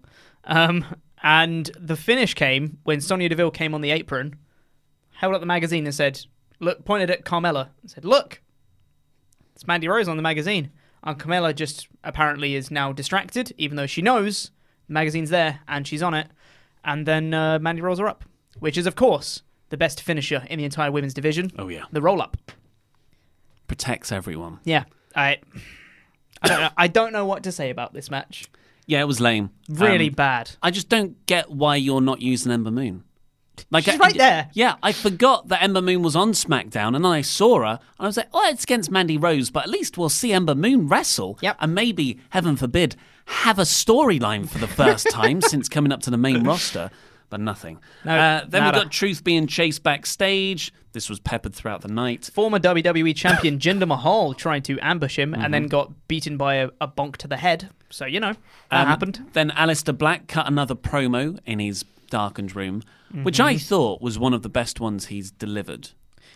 And the finish came when Sonya Deville came on the apron, held up the magazine and said, look, pointed at Carmella and said, look, it's Mandy Rose on the magazine. And Carmella just apparently is now distracted, even though she knows the magazine's there and she's on it. And then Mandy rolls her up, which is, of course, the best finisher in the entire women's division. Oh, yeah. The roll-up. Protects everyone. Yeah. I don't know. I don't know what to say about this match. Yeah, it was lame. Really bad. I just don't get why you're not using Ember Moon. Like, she's right there. Yeah, I forgot that Ember Moon was on SmackDown, and then I saw her, and I was like, oh, it's against Mandy Rose, but at least we'll see Ember Moon wrestle. Yep. And maybe, heaven forbid, have a storyline for the first time since coming up to the main roster. But nothing. No, then we got Truth being chased backstage. This was peppered throughout the night. Former WWE champion Jinder Mahal trying to ambush him and then got beaten by a bonk to the head. So, you know, that happened. Then Aleister Black cut another promo in his darkened room, which I thought was one of the best ones he's delivered.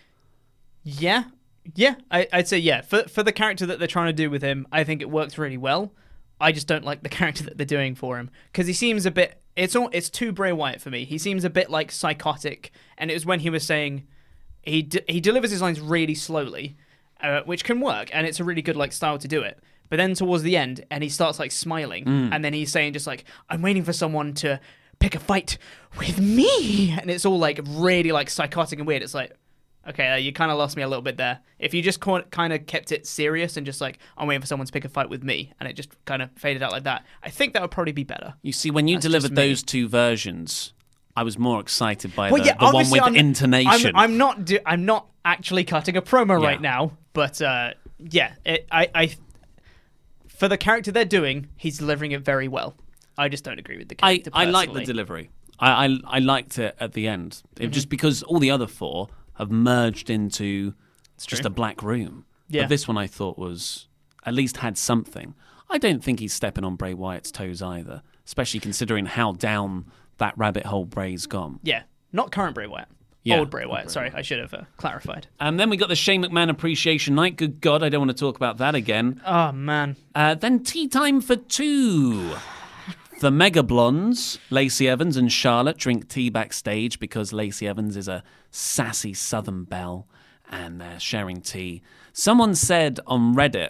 Yeah. Yeah, I'd say yeah. For the character that they're trying to do with him, I think it works really well. I just don't like the character that they're doing for him because he seems a bit... It's too Bray Wyatt for me. He seems a bit like psychotic, and it was when he was saying he delivers his lines really slowly, which can work, and it's a really good like style to do it. But then towards the end, and he starts like smiling, and then he's saying just like, "I'm waiting for someone to pick a fight with me," and it's all like really like psychotic and weird. It's like, okay, you kind of lost me a little bit there. If you just kind of kept it serious and just like, I'm waiting for someone to pick a fight with me, and it just kind of faded out like that, I think that would probably be better. You see, when you delivered those two versions, I was more excited by the one obviously with intonation. I'm not actually cutting a promo right now, but yeah, I for the character they're doing, he's delivering it very well. I just don't agree with the character. I like the delivery. I liked it at the end, just because all the other four have merged into just a black room. Yeah. But this one I thought was at least had something. I don't think he's stepping on Bray Wyatt's toes either, especially considering how down that rabbit hole Bray's gone. Yeah, not current Bray Wyatt. Yeah. Old Bray Wyatt. Sorry, I should have clarified. And then we got the Shane McMahon Appreciation Night. Good God, I don't want to talk about that again. Oh, man. Then Tea Time for Two. The Mega Blondes, Lacey Evans and Charlotte, drink tea backstage because Lacey Evans is a sassy Southern belle and they're sharing tea. Someone said on Reddit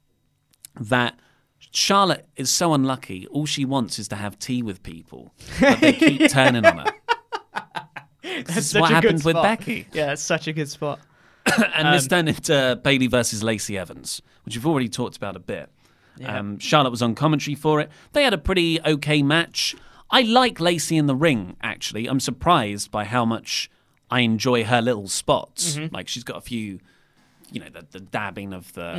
that Charlotte is so unlucky, all she wants is to have tea with people, but they keep turning on her. This is what happens with Becky. Yeah, it's such a good spot. And this turned into Bayley versus Lacey Evans, which we've already talked about a bit. Yeah. Charlotte was on commentary for it. They had a pretty okay match. I like Lacey in the ring, actually. I'm surprised by how much I enjoy her little spots. Mm-hmm. Like, she's got a few, you know, the dabbing of the,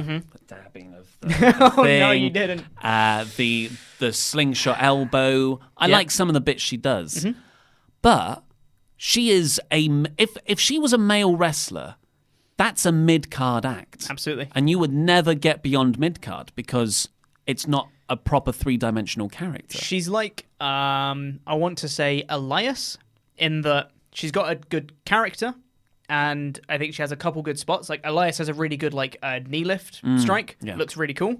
Oh, thing. no, you didn't. The slingshot elbow. I like some of the bits she does. Mm-hmm. But she is if she was a male wrestler, that's a mid-card act. Absolutely. And you would never get beyond mid-card because it's not a proper three-dimensional character. She's like, I want to say Elias, in that she's got a good character, and I think she has a couple good spots. Like, Elias has a really good, like, knee lift strike. Yeah. Looks really cool.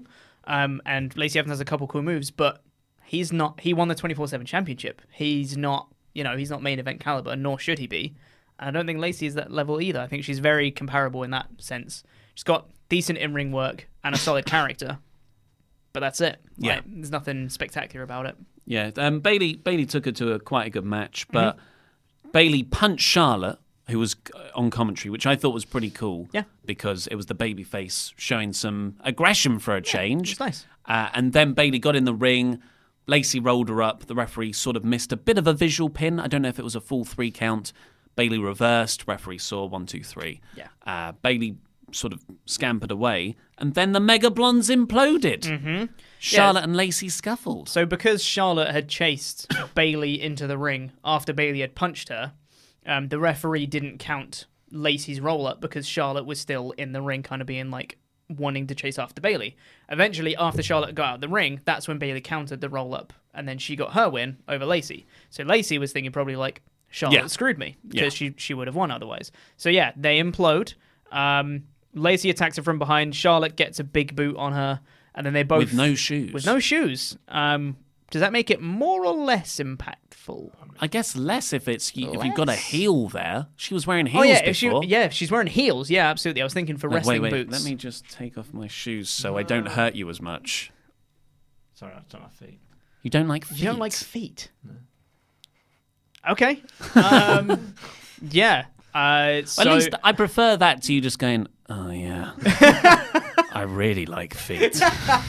And Lacey Evans has a couple cool moves, but he's not. He won the 24/7 championship. He's not. He's not main event caliber, nor should he be. I don't think Lacey is that level either. I think she's very comparable in that sense. She's got decent in-ring work and a solid character, but that's it. Yeah. Like, there's nothing spectacular about it. Yeah, Bailey took her to quite a good match, but Bailey punched Charlotte, who was on commentary, which I thought was pretty cool. Yeah. Because it was the babyface showing some aggression for a change. It's nice. And then Bailey got in the ring. Lacey rolled her up. The referee sort of missed a bit of a visual pin. I don't know if it was a full 3 count. Bailey reversed. Referee saw 1, 2, 3. Yeah. Bailey sort of scampered away. And then the Mega Blondes imploded. Mm-hmm. Charlotte and Lacey scuffled. So because Charlotte had chased Bailey into the ring after Bailey had punched her, the referee didn't count Lacey's roll-up because Charlotte was still in the ring, kind of being like wanting to chase after Bailey. Eventually, after Charlotte got out of the ring, that's when Bailey countered the roll-up, and then she got her win over Lacey. So Lacey was thinking probably like, Charlotte screwed me, because she would have won otherwise. So yeah, they implode. Lacey attacks her from behind. Charlotte gets a big boot on her, and then they both... With no shoes. With no shoes. Does that make it more or less impactful? I guess less if if you've got a heel there. She was wearing heels before. If she's wearing heels, yeah, absolutely. I was thinking for wrestling boots. Let me just take off my shoes so I don't hurt you as much. Sorry, I don't like feet. You don't like feet? You don't like feet? No. Okay. Yeah. So... At least I prefer that to you just going, oh yeah, I really like feet.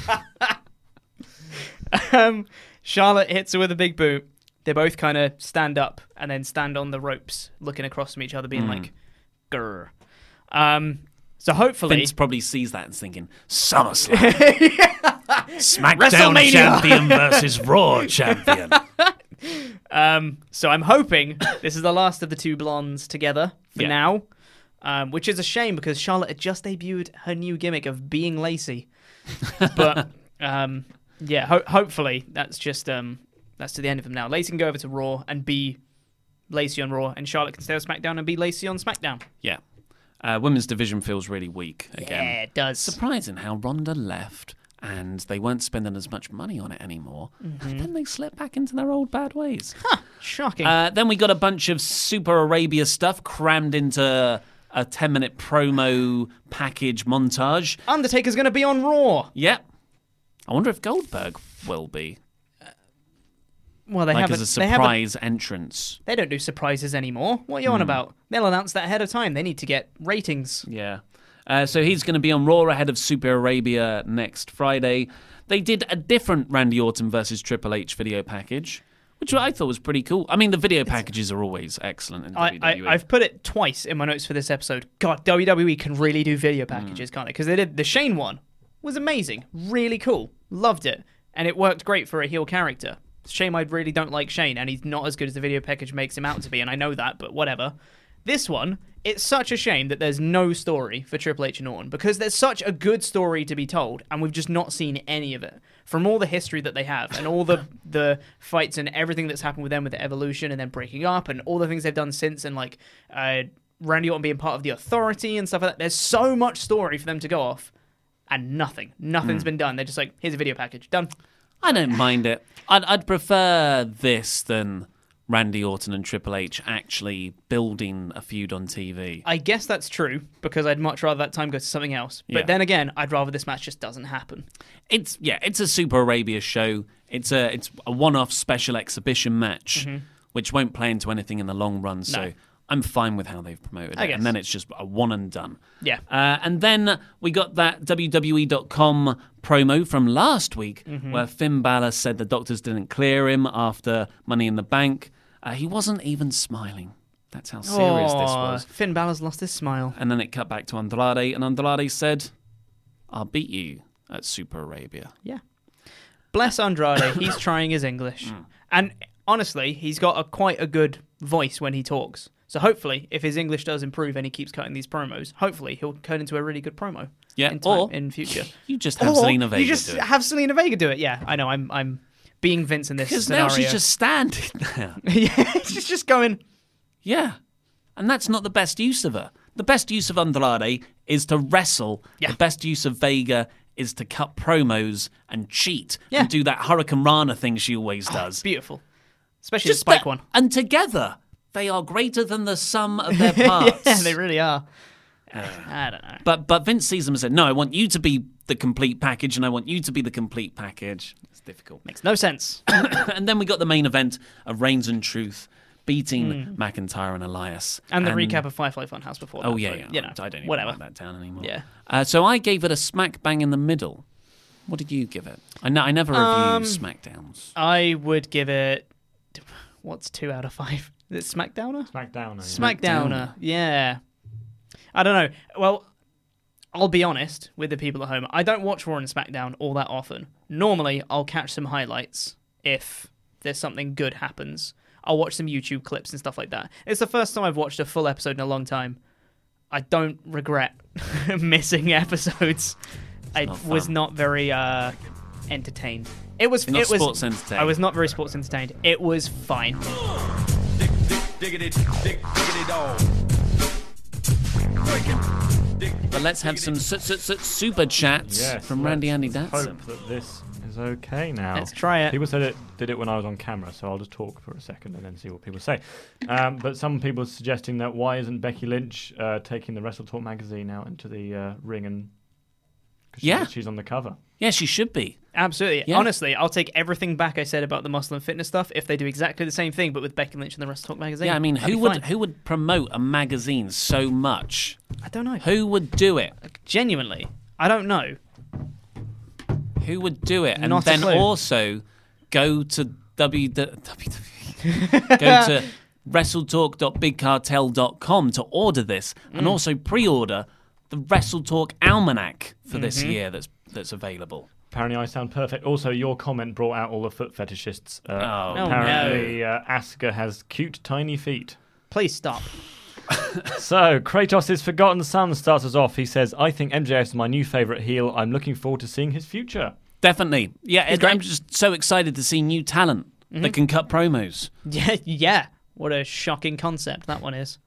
Charlotte hits her with a big boot. They both kind of stand up and then stand on the ropes, looking across from each other, being like, grr. So hopefully... Vince probably sees that and is thinking, SummerSlam. SmackDown champion versus Raw champion. So I'm hoping this is the last of the two blondes together for now, which is a shame because Charlotte had just debuted her new gimmick of being Lacey. But... hopefully that's just that's to the end of them now. Lacey can go over to Raw and be Lacey on Raw, and Charlotte can stay on SmackDown and be Lacey on SmackDown. Yeah. Women's division feels really weak again. Yeah, it does. Surprising how Ronda left and they weren't spending as much money on it anymore. Mm-hmm. And then they slipped back into their old bad ways. Shocking. Then we got a bunch of Super Arabia stuff crammed into a 10-minute promo package montage. Undertaker's going to be on Raw. Yep. I wonder if Goldberg will be. Well, they have as a surprise entrance. They don't do surprises anymore. What are you on about? They'll announce that ahead of time. They need to get ratings. Yeah. So he's going to be on Raw ahead of Super Arabia next Friday. They did a different Randy Orton versus Triple H video package, which I thought was pretty cool. I mean, the video packages are always excellent in WWE. I've put it twice in my notes for this episode. God, WWE can really do video packages, can't they? Because they did the Shane one. Was amazing. Really cool. Loved it. And it worked great for a heel character. Shame I really don't like Shane, and he's not as good as the video package makes him out to be, and I know that, but whatever. This one, it's such a shame that there's no story for Triple H and Orton, because there's such a good story to be told, and we've just not seen any of it. From all the history that they have, and all the fights and everything that's happened with them with the Evolution, and then breaking up, and all the things they've done since, and like Randy Orton being part of the Authority and stuff like that. There's so much story for them to go off. And nothing's been done. They're just like, here's a video package, done. I don't mind it. I'd prefer this than Randy Orton and Triple H actually building a feud on TV. I guess that's true, because I'd much rather that time go to something else. But then again, I'd rather this match just doesn't happen. It's a Super Arabia show. It's a one-off special exhibition match, which won't play into anything in the long run. So I'm fine with how they've promoted it. And then it's just a one and done. Yeah. And then we got that WWE.com promo from last week where Finn Balor said the doctors didn't clear him after Money in the Bank. He wasn't even smiling. That's how serious this was. Finn Balor's lost his smile. And then it cut back to Andrade, and Andrade said, I'll beat you at Super Arabia. Yeah. Bless Andrade. He's trying his English. And honestly, he's got quite a good voice when he talks. So hopefully, if his English does improve and he keeps cutting these promos, hopefully he'll turn into a really good promo. Yeah, in future. You just have Selena Vega do it. You just have Selena Vega do it. Yeah, I know. I'm being Vince in this scenario. Because now she's just standing there. Yeah, she's just going. Yeah, and that's not the best use of her. The best use of Andrade is to wrestle. Yeah. The best use of Vega is to cut promos and cheat and do that Hurricane Rana thing she always does. Beautiful. Especially the Spike one. And together, they are greater than the sum of their parts. Yeah, they really are. I don't know. But Vince sees them and said, no, I want you to be the complete package, and I want you to be the complete package. It's difficult. Makes no sense. And then we got the main event of Reigns and Truth beating McIntyre and Elias. And the recap of Firefly Funhouse before that. Oh, yeah, so, yeah. You know, I don't even whatever. write that down anymore. Yeah. So I gave it a smack bang in the middle. What did you give it? I never review SmackDowns. I would give it... What's 2 out of 5? Is it SmackDowner? SmackDowner, yeah. I don't know. Well, I'll be honest with the people at home. I don't watch Raw and SmackDown all that often. Normally, I'll catch some highlights if there's something good happens. I'll watch some YouTube clips and stuff like that. It's the first time I've watched a full episode in a long time. I don't regret missing episodes. I was not very entertained. It was sports entertained. I was not very sports entertained. It was fine. But let's have some super chats from Randy Andy Datson. Hope that this is okay now. Let's try it. People said did it when I was on camera, so I'll just talk for a second and then see what people say. But some people are suggesting that why isn't Becky Lynch taking the Wrestle Talk magazine out into the ring and she's on the cover. Yeah, she should be. Absolutely. Yeah. Honestly, I'll take everything back I said about the muscle and fitness stuff if they do exactly the same thing, but with Becky Lynch and the Wrestle Talk magazine. Yeah, I mean, who would promote a magazine so much? I don't know. Who would do it? Genuinely, I don't know. Who would do it? And Not a then clue. also go to go to WrestleTalk.BigCartel.com to order this, and also pre-order the Wrestle Talk Almanac for this year that's available. Apparently I sound perfect. Also, your comment brought out all the foot fetishists. Apparently, Asuka has cute, tiny feet. Please stop. So, Kratos' Forgotten Son starts us off. He says, I think MJF is my new favourite heel. I'm looking forward to seeing his future. Definitely. Yeah, I'm just so excited to see new talent that can cut promos. Yeah. What a shocking concept that one is.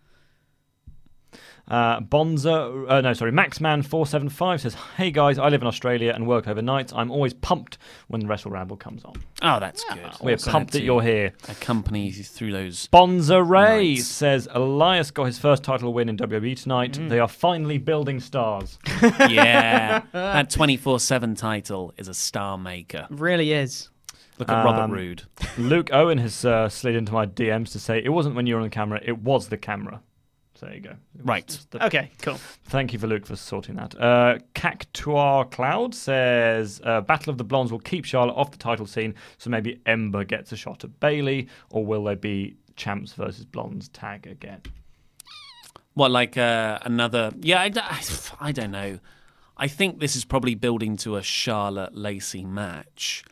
Maxman475 says, hey guys, I live in Australia and work overnight. I'm always pumped when Wrestle Ramble comes on. Oh, that's good. We're pumped that you're here. Accompany you through those. Bonza Ray says, Elias got his first title win in WWE tonight. They are finally building stars. Yeah, that 24/7 title is a star maker. Really is. Look at Robert Roode. Luke Owen has slid into my DMs to say, it wasn't when you were on the camera, it was the camera. So there you go. Right. Okay, cool. Thank you for Luke for sorting that. Cactuar Cloud says, Battle of the Blondes will keep Charlotte off the title scene, so maybe Ember gets a shot at Bayley, or will there be Champs versus Blondes tag again? What, like another... Yeah, I don't know. I think this is probably building to a Charlotte-Lacey match.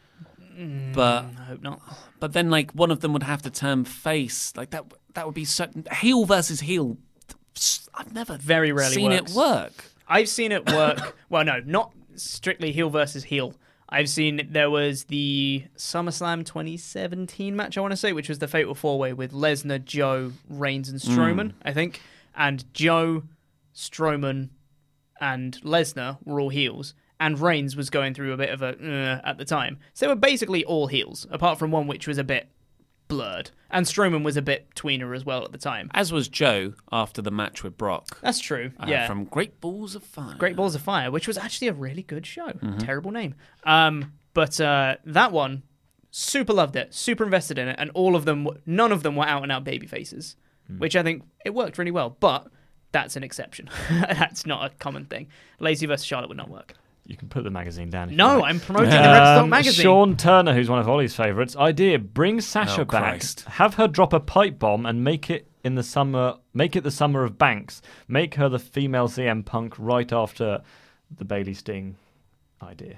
But I hope not. But then, like, one of them would have to turn face. Like, that would be so... Heel versus heel. I've never very rarely seen works. it work. I've seen it work. Well, no, not strictly heel versus heel. I've seen there was the SummerSlam 2017 match, I want to say, which was the Fatal 4-Way with Lesnar, Joe, Reigns, and Strowman, I think. And Joe, Strowman, and Lesnar were all heels. And Reigns was going through a bit of a at the time. So they were basically all heels, apart from one which was a bit blurred. And Strowman was a bit tweener as well at the time. As was Joe after the match with Brock. That's true, yeah. From Great Balls of Fire. Great Balls of Fire, which was actually a really good show. Terrible name. But that one, super loved it, super invested in it, and none of them were out-and-out baby faces, which I think it worked really well. But that's an exception. That's not a common thing. Lacey versus Charlotte would not work. You can put the magazine down. No, I'm promoting the Red Stock magazine. Sean Turner, who's one of Ollie's favourites. Idea: bring Sasha back, Christ. have her drop a pipe bomb, and make it the summer of Banks. Make her the female CM Punk right after the Bayley Sting idea.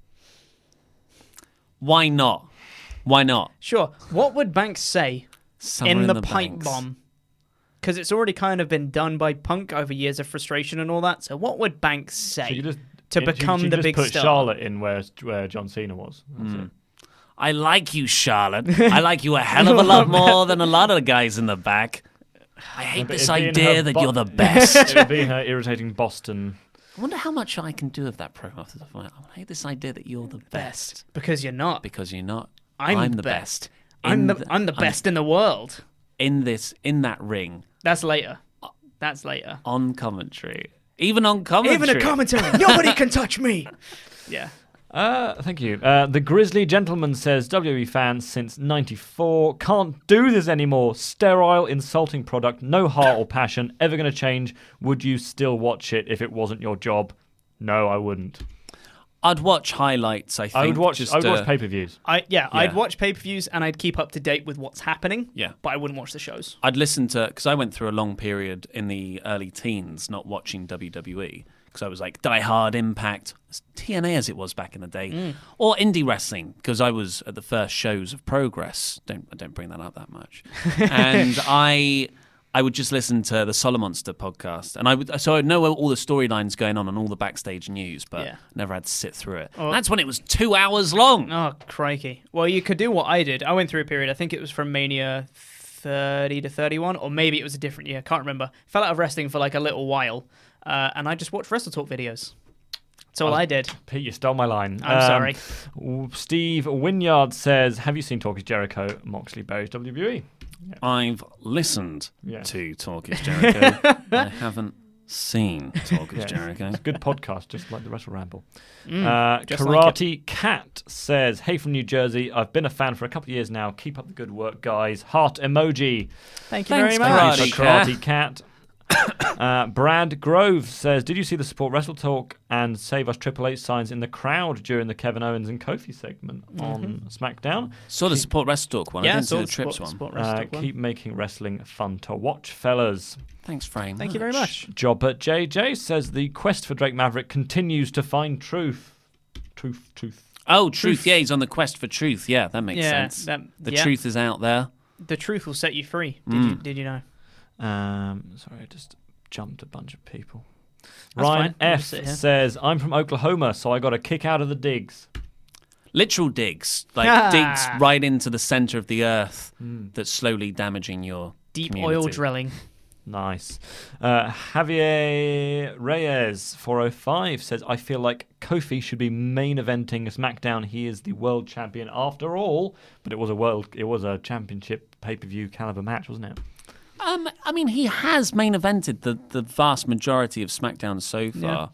Why not? Why not? Sure. What would Banks say Summer in the pipe Banks. bomb? Because it's already kind of been done by Punk over years of frustration and all that. So what would Banks say to become the big put star? Charlotte in where John Cena was. That's it. I like you, Charlotte. I like you a hell of a lot more than a lot of the guys in the back. I hate this idea that you're the best. It would be her irritating Boston I wonder how much I can do of that program. I hate this idea that you're the best. Because you're not. Because you're not. I'm the best. I'm the best in the world. In that ring. That's later. On commentary. Even on commentary. Even a commentary. Nobody can touch me. Yeah. Thank you. The Grizzly Gentleman says, WWE fans since 94 can't do this anymore. Sterile, insulting product, no heart or passion, ever going to change. Would you still watch it if it wasn't your job? No, I wouldn't. I'd watch highlights, I think. I would watch pay-per-views. I'd watch pay-per-views and I'd keep up to date with what's happening. Yeah. But I wouldn't watch the shows. I'd listen to, because I went through a long period in the early teens not watching WWE. Because I was like, Die Hard, Impact, TNA as it was back in the day, or indie wrestling, because I was at the first shows of Progress. I don't bring that up that much. And I would just listen to the Solomonster podcast, and I'd know all the storylines going on and all the backstage news, but never had to sit through it. Oh. That's when it was 2 hours long. Oh, crikey. Well, you could do what I did. I went through a period, I think it was from Mania 30 to 31, or maybe it was a different year, can't remember. Fell out of wrestling for like a little while. And I just watched Wrestle Talk videos. That's all I did. Pete, you stole my line. I'm sorry. Steve Wynyard says, have you seen Talk is Jericho? Moxley buries WWE. Yeah. I've listened to Talk is Jericho. I haven't seen Talk is Jericho. It's a good podcast, just like the Wrestle Ramble. Karate Cat says, hey from New Jersey, I've been a fan for a couple of years now. Keep up the good work, guys. Heart emoji. Thanks very much. Karate Cat. Brad Grove says, did you see the Support Wrestle Talk and Save Us Triple H signs in the crowd during the Kevin Owens and Kofi segment on SmackDown? Saw the Support Wrestle Talk one. Yeah, I didn't see the Trips one. Keep making wrestling fun to watch, fellas. Thanks very much. Thank you very much. Jobber JJ says the quest for Drake Maverick continues to find truth. Truth. Oh, truth. Yeah, he's on the quest for truth. Yeah, that makes sense. The truth is out there. The truth will set you free. Did you know? Sorry, I just jumped a bunch of people. That's Ryan fine. F says, I'm from Oklahoma, so I got a kick out of the digs. Literal digs. Like digs right into the center of the earth that's slowly damaging your deep community. oil drilling. Nice. Javier Reyes 405 says, I feel like Kofi should be main eventing SmackDown. He is the world champion after all, but it was a championship pay-per-view caliber match, wasn't it? I mean, he has main evented the vast majority of SmackDown so far.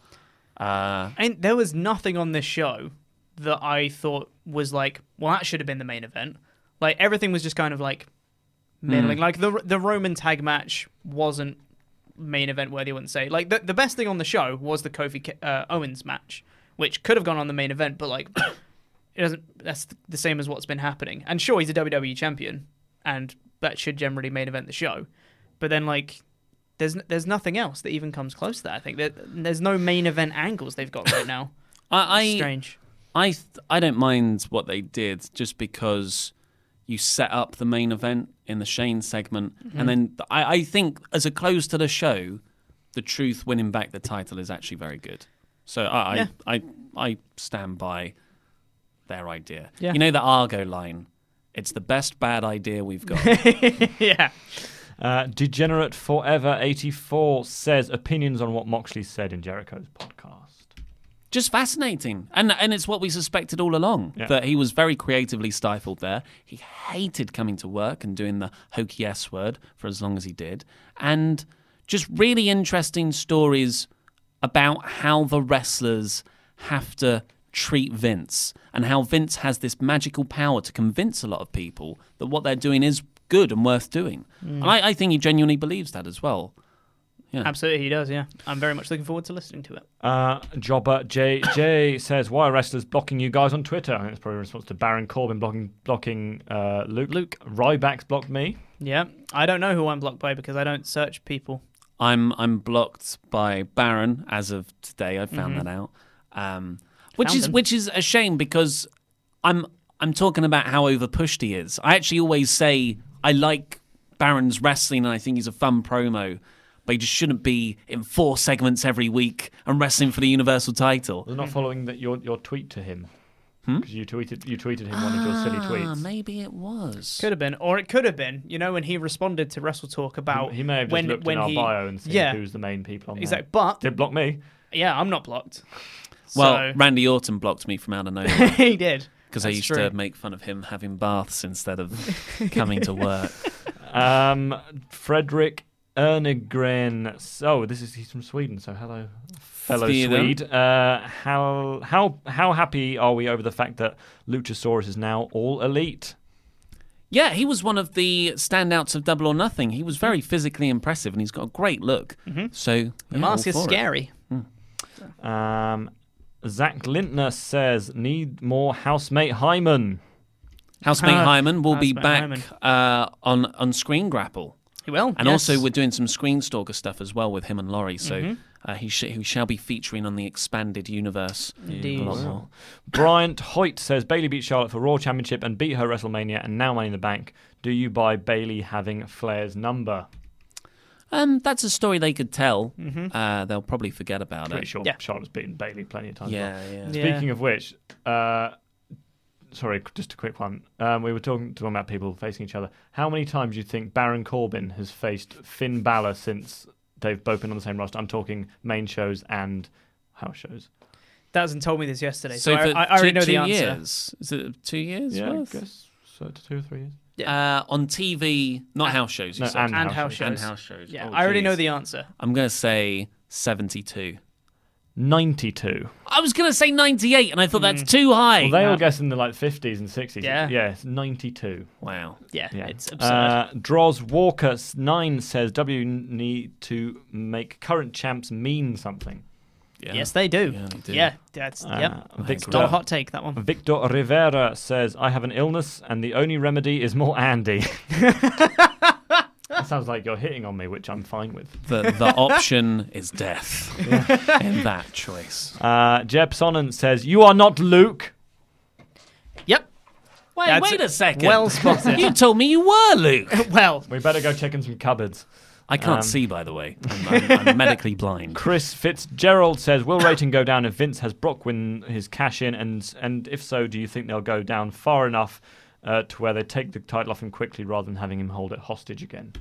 And there was nothing on this show that I thought was like, well, that should have been the main event. Like, everything was just kind of like middling. Like, the Roman tag match wasn't main event worthy, I wouldn't say. Like, the best thing on the show was the Kofi Owens match, which could have gone on the main event, but like, it doesn't. That's the same as what's been happening. And sure, he's a WWE champion, and that should generally main event the show. But then, like, there's nothing else that even comes close to that. I think there's no main event angles they've got right now. Strange. I don't mind what they did, just because you set up the main event in the Shane segment, and then I think as a close to the show, the Truth winning back the title is actually very good. So I stand by their idea. Yeah. You know the Argo line. It's the best bad idea we've got. Yeah. Degenerate Forever 84 says opinions on what Moxley said in Jericho's podcast. Just fascinating. And it's what we suspected all along, that he was very creatively stifled there. He hated coming to work and doing the hokey S word for as long as he did. And just really interesting stories about how the wrestlers have to treat Vince, and how Vince has this magical power to convince a lot of people that what they're doing is good and worth doing. And I think he genuinely believes that as well. Yeah. Absolutely, he does, yeah. I'm very much looking forward to listening to it. Jobber JJ says, why are wrestlers blocking you guys on Twitter? I think it's probably a response to Baron Corbin blocking Luke. Ryback's blocked me. Yeah, I don't know who I'm blocked by because I don't search people. I'm blocked by Baron as of today. I found that out. Which is a shame, because I'm talking about how overpushed he is. I actually always say I like Baron's wrestling and I think he's a fun promo, but he just shouldn't be in 4 segments every week and wrestling for the Universal title. They're not following your tweet to him. Because you tweeted him one of your silly tweets. Maybe it was. Could have been. Or it could have been, when he responded to Wrestle Talk about... He may have just looked in our bio and seen who's the main people on there. Exactly, but... Didn't block me. Yeah, I'm not blocked. Well, So- Randy Orton blocked me from out of nowhere. he did. Because I That's used true. to make fun of him having baths instead of coming to work. Frederick Ernegren. Oh, he's from Sweden. So hello, fellow Sweden. Swede. How happy are we over the fact that Luchasaurus is now all elite? Yeah, he was one of the standouts of Double or Nothing. He was very physically impressive, and he's got a great look. So The mask is all for it. scary. Zach Lintner says, need more housemate Hyman. Housemate Hyman will be Housemate back on Screen Grapple. He will. And yes. also we're doing some Screen Stalker stuff as well with him and Laurie. So he shall be featuring on the expanded universe. Indeed. A lot more. Bryant Hoyt says, Bayley beat Charlotte for Raw Championship and beat her WrestleMania and now Money in the Bank. Do you buy Bayley having Flair's number? That's a story they could tell. They'll probably forget about Pretty it. sure Yeah. Charlotte's beaten Bayley plenty of times. Yeah. Speaking of which, sorry, just a quick one. We were talking about people facing each other. How many times do you think Baron Corbin has faced Finn Balor since they've both been on the same roster? I'm talking main shows and house shows. Dazn told me this yesterday, So so for I already know the 2 answer. years. Is it 2 years? Yeah, worth? I guess so. 2 or 3 years. On TV, not house shows. You No, said. and house shows. And house shows. Yeah, Oh, I already geez. know the answer. I'm going to say 72. 92. I was going to say 98, and I thought that's too high. Well, they all guess in the 50s and 60s. Yeah. Yeah, it's 92. Wow. Yeah, Yeah. it's absurd. Droz Walker 9 says W need to make current champs mean something. Yeah. Yes, they do. Yeah, they do. Yeah, that's yep. Victor, Not a hot take, that one. Victor Rivera says, I have an illness and the only remedy is more Andy. That sounds like you're hitting on me, which I'm fine with. The option is death in that choice. Jeb Sonnen says, you are not Luke. Yep. Wait a second. Well spotted. You told me you were Luke. Well, We better go check in some cupboards. I can't see, by the way. I'm medically blind. Chris Fitzgerald says, will rating go down if Vince has Brock win his cash in? And if so, do you think they'll go down far enough to where they take the title off him quickly rather than having him hold it hostage again?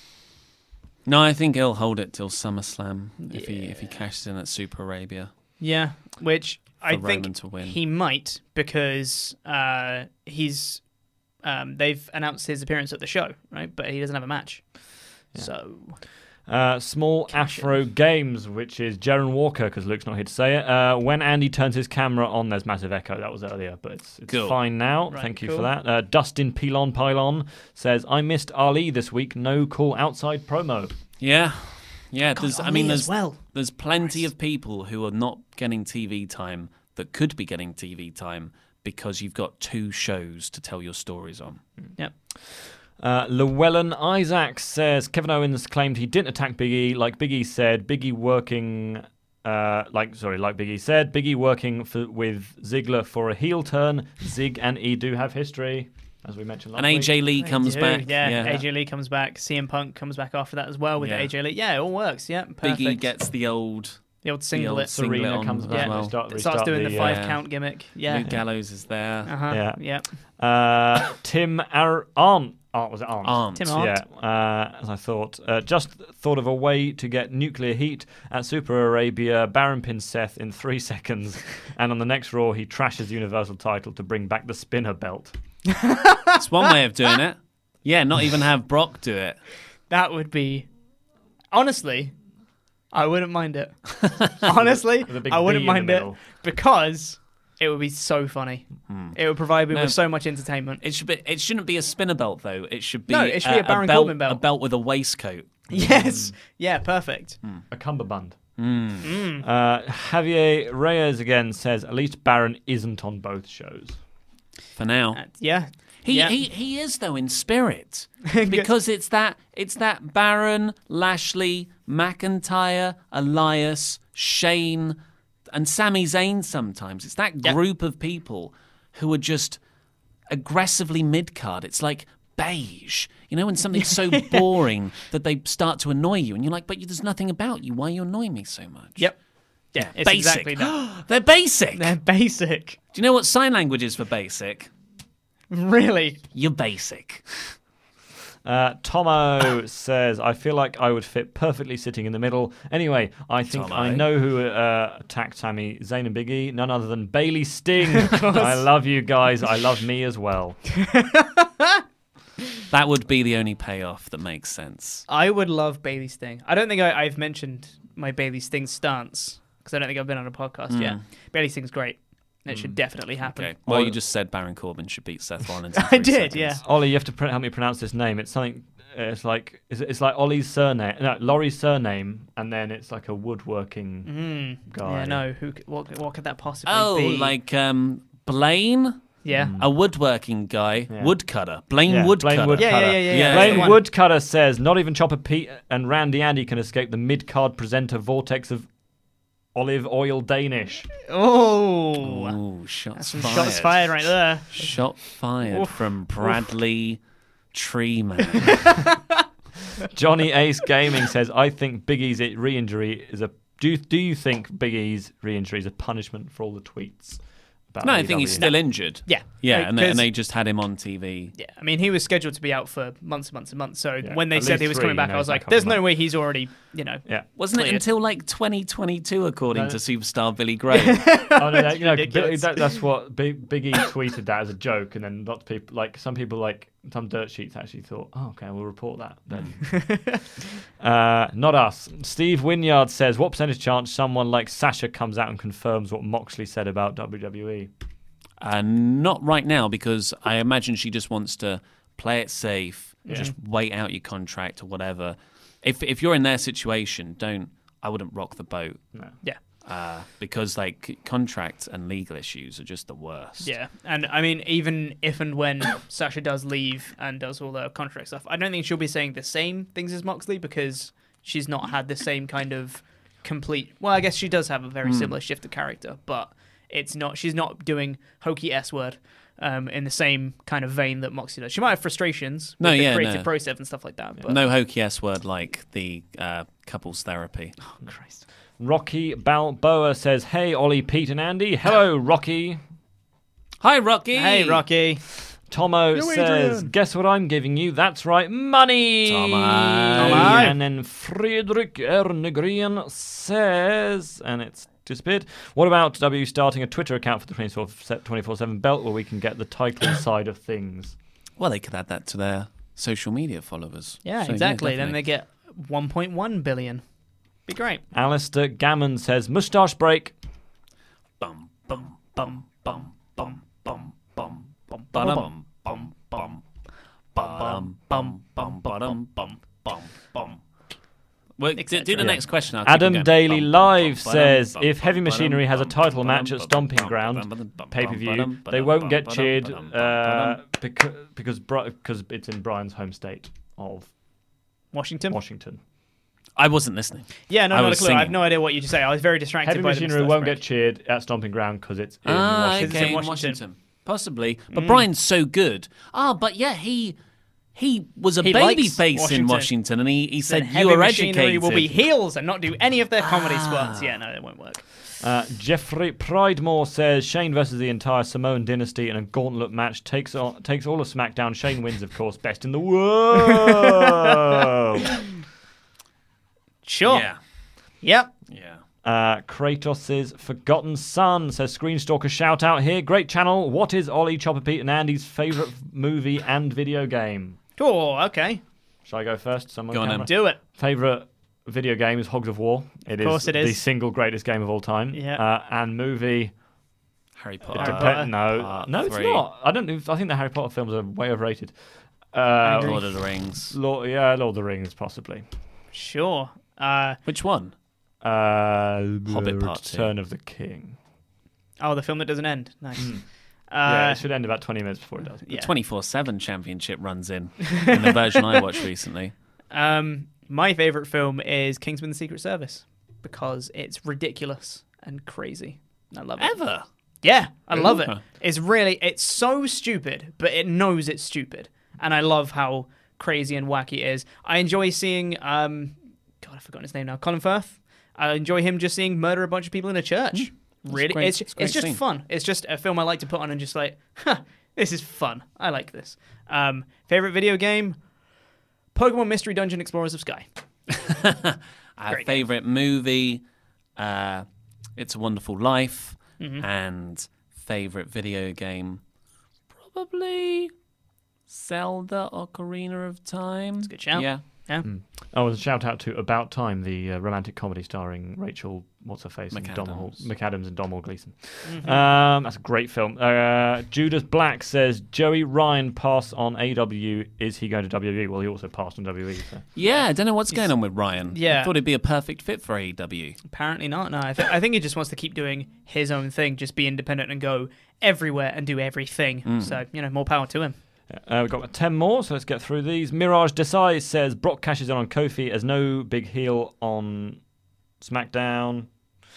No, I think he'll hold it till SummerSlam if he cashes in at Super Arabia. yeah, which I Roman think to win. he might because he's they've announced his appearance at the show, right? But he doesn't have a match. So Small Afro Games, which is Jaron Walker, because Luke's not here to say it. When Andy turns his camera on, there's massive echo. That was earlier, but it's Cool. fine now. Right, Thank you cool. for that. Dustin Pylon says, I missed Ali this week. No cool outside promo. Yeah. God, Ali as well. There's plenty of people who are not getting TV time that could be getting TV time because you've got 2 shows to tell your stories on. Yep. Llewellyn Isaac says Kevin Owens claimed he didn't attack Big E. Like Big E said, Big E working. Like Big E said, Big E working with Ziggler for a heel turn. Zig and E do have history, as we mentioned last And week. AJ Lee comes They do, back. Yeah, AJ Lee comes back. CM Punk comes back after that as well with Yeah. AJ Lee. Yeah, it all works. Yeah, perfect. Big E gets the old the old singlet. singlet Serena on comes as back. well. They start Starts doing the 5 yeah. count gimmick. Yeah. Luke Gallows is there. Uh-huh. Yeah. Yeah. Tim Arndt. Was it Arndt? Arndt. Tim Arndt. Yeah, as I thought. Just thought of a way to get nuclear heat at Super Arabia. Baron pins Seth in 3 seconds. And on the next Raw, he trashes the Universal title to bring back the spinner belt. That's one way of doing it. Yeah, not even have Brock do it. That would be. Honestly, I wouldn't mind it. Honestly, With a big I B wouldn't in the mind it middle. because it would be so funny. It would provide me No. with so much entertainment. It shouldn't be a spinner belt though. It should be No, it should be a Baron Corbin belt. A belt with a waistcoat. Yes. Yeah, perfect. A cummerbund. Javier Reyes again says, at least Baron isn't on both shows. For now. Yeah. He yeah. he is though in spirit because it's that Baron, Lashley, McIntyre, Elias, Shane, and Sami Zayn. Sometimes it's that group of people who are just aggressively mid card. It's like beige, you know, when something's so boring that they start to annoy you, and you're like, but there's nothing about you. Why are you annoying me so much? Yep. Yeah, it's basic. exactly that. They're basic. They're basic. Do you know what sign language is for basic? Really? You're basic. Tomo says, I feel like I would fit perfectly sitting in the middle. Anyway, I think Tomo. I know who attacked Sami Zayn and Big E. None other than Bailey Sting. I love you guys. I love me as well. That would be the only payoff that makes sense. I would love Bailey Sting. I don't think I've mentioned my Bailey Sting stance because I don't think I've been on a podcast yet. Bailey Sting's great. It should definitely happen. Okay. Well, you just said Baron Corbin should beat Seth Rollins. I did, yeah. Ollie, you have to help me pronounce this name. It's something. It's like Ollie's surname, no, Laurie's surname, and then it's like a woodworking guy. Yeah, no. What could that possibly be? Like Blaine. Yeah. A woodworking guy, woodcutter. Blaine Woodcutter. Blaine Woodcutter. Yeah. Blaine Woodcutter says, not even Chopper Pete and Randy Andy can escape the mid-card presenter vortex of olive oil Danish. Oh, shots fired. Shots fired right there. Shot fired from Bradley Treeman. Johnny Ace Gaming says, I think Big E's re-injury is a... Do you think Big E's re-injury is a punishment for all the tweets? No, I think he's still injured. Yeah. Yeah, and they just had him on TV. Yeah, I mean, he was scheduled to be out for months and months and months. So when they at said he least was coming back, I was like, there's no way he's already, Wasn't it until like 2022, according to Superstar Billy Gray? Oh, no, that's what Big E tweeted that as a joke, and then lots of people, like some people, like some dirt sheets actually thought, oh, okay, we'll report that then. Not us. Steve Wynyard says, what percentage chance someone like Sasha comes out and confirms what Moxley said about WWE? Not right now, because I imagine she just wants to play it safe, just wait out your contract or whatever. If you're in their situation, I wouldn't rock the boat. No. Yeah. Because like contract and legal issues are just the worst. Yeah, and I mean, even if and when Sasha does leave and does all the contract stuff, I don't think she'll be saying the same things as Moxley because she's not had the same kind of complete. Well, I guess she does have a very similar shift of character, but it's not. She's not doing hokey S word in the same kind of vein that Moxley does. She might have frustrations with the creative process and stuff like that. But no hokey S word like the couples therapy. Oh Christ. Rocky Balboa says, hey, Ollie, Pete and Andy. Hello, Rocky. Hi, Rocky. Hey, Rocky. Tomo says, guess what I'm giving you? That's right, money. Tomo. And then Friedrich Ernegren says, and it's disappeared, what about W starting a Twitter account for the 24/7 belt where we can get the title side of things? Well, they could add that to their social media followers. Yeah, so, exactly. Then they get 1.1 billion. Be great. Alistair Gammon says, mustache break. Bum bum bum bum bum bum bum bum bum bum bum bum bum bum bum bum bum. Well, do the next question. Adam Daly Live says, if Heavy Machinery has a title match at Stomping Ground pay-per-view, they won't get cheered because it's in Brian's home state of Washington. I wasn't listening. Yeah, not a clue. I have no idea what you just say. I was very distracted Heavy by Machinery won't get cheered at Stomping Ground because it's in Washington. Okay, in Washington. Possibly. But Brian's so good. But yeah, he was a baby face in Washington, and he said you were educated. Heavy Machinery will be heels and not do any of their comedy spots. Yeah, no, it won't work. Jeffrey Pridemore says Shane versus the entire Samoan dynasty in a gauntlet match takes all of SmackDown. Shane wins, of course, best in the world. Sure. Yeah. Yep. Yeah. Kratos' Forgotten Son says, Screenstalker shout out here. Great channel. What is Ollie, Chopper Pete, and Andy's favourite movie and video game? Oh, okay. Shall I go first? Go on, do it. Favourite video game is Hogs of War. Of course it is. The single greatest game of all time. Yeah. And movie... Harry Potter. No, it's not. I think the Harry Potter films are way overrated. Lord of the Rings. Lord of the Rings, possibly. Sure. Which one? Hobbit Part 2. Return of the King. Oh, the film that doesn't end. Nice. Yeah, it should end about 20 minutes before it does. The 24/7 championship runs in the version I watched recently. My favourite film is Kingsman: The Secret Service because it's ridiculous and crazy. I love it. Ever? Yeah, I love it. It's so stupid, but it knows it's stupid. And I love how crazy and wacky it is. I enjoy seeing, I've forgotten his name now, Colin Firth. I enjoy him just seeing murder a bunch of people in a church. Really, it's just fun. It's just a film I like to put on and just like, this is fun. I like this. Favorite video game? Pokemon Mystery Dungeon Explorers of Sky. Our favourite movie, It's a Wonderful Life, and favourite video game, probably Zelda Ocarina of Time. That's a good shout. Yeah. Oh, a shout out to About Time, the romantic comedy starring Rachel, what's her face, McAdams and Domhnall Gleeson. That's a great film. Judas Black says Joey Ryan passed on AW. Is he going to WWE? Well, he also passed on WWE. So. Yeah, I don't know what's going on with Ryan. Yeah. I thought he'd be a perfect fit for AEW. Apparently not. No, I think he just wants to keep doing his own thing, just be independent and go everywhere and do everything. So, more power to him. We've got 10 more, so let's get through these. Mirage Desai says Brock cashes in on Kofi as no big heel on SmackDown.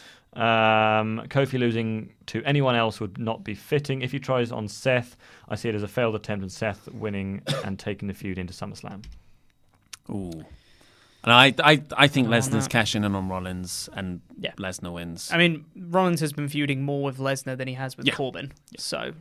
Kofi losing to anyone else would not be fitting. If he tries on Seth, I see it as a failed attempt and Seth winning and taking the feud into SummerSlam. Ooh. And I think Lesnar's cashing in on Rollins and Lesnar wins. I mean, Rollins has been feuding more with Lesnar than he has with Corbin. So...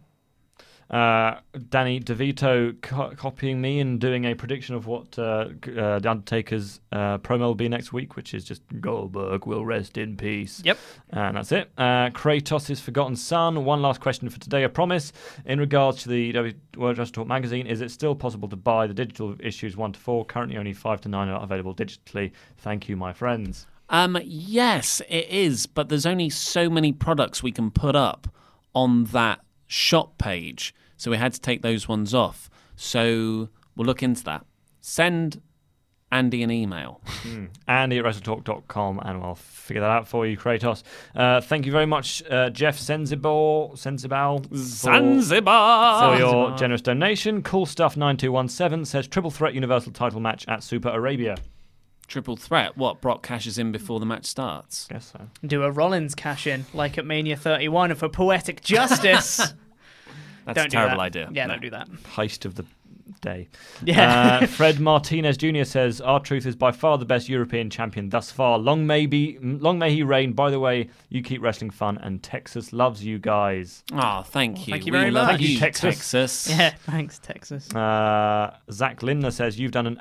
Danny DeVito copying me and doing a prediction of what The Undertaker's promo will be next week, which is just Goldberg will rest in peace. Yep. And that's it. Kratos' Forgotten Son. One last question for today, I promise. In regards to the World Wrestling Talk magazine, is it still possible to buy the digital issues 1 to 4? Currently only 5 to 9 are available digitally. Thank you, my friends. Yes, it is, but there's only so many products we can put up on that shop page, so we had to take those ones off. So we'll look into that. Send Andy an email. Andy at WrestleTalk.com, and I'll figure that out for you, Kratos. Thank you very much, Jeff Senzibal, for your generous donation. Cool Stuff 9217 says Triple Threat Universal title match at Super Arabia. Triple threat? What, Brock cashes in before the match starts? Guess so. Do a Rollins cash-in, like at Mania 31, for poetic justice. That's a terrible idea. Yeah, don't do that. Heist of the day. Yeah. Fred Martinez Jr. says, R-Truth is by far the best European champion thus far. Long may he reign. By the way, you keep wrestling fun, and Texas loves you guys. Oh, thank you. Thank you very much. Thank you, Texas. Yeah, thanks, Texas. Zach Lindner says, you've done an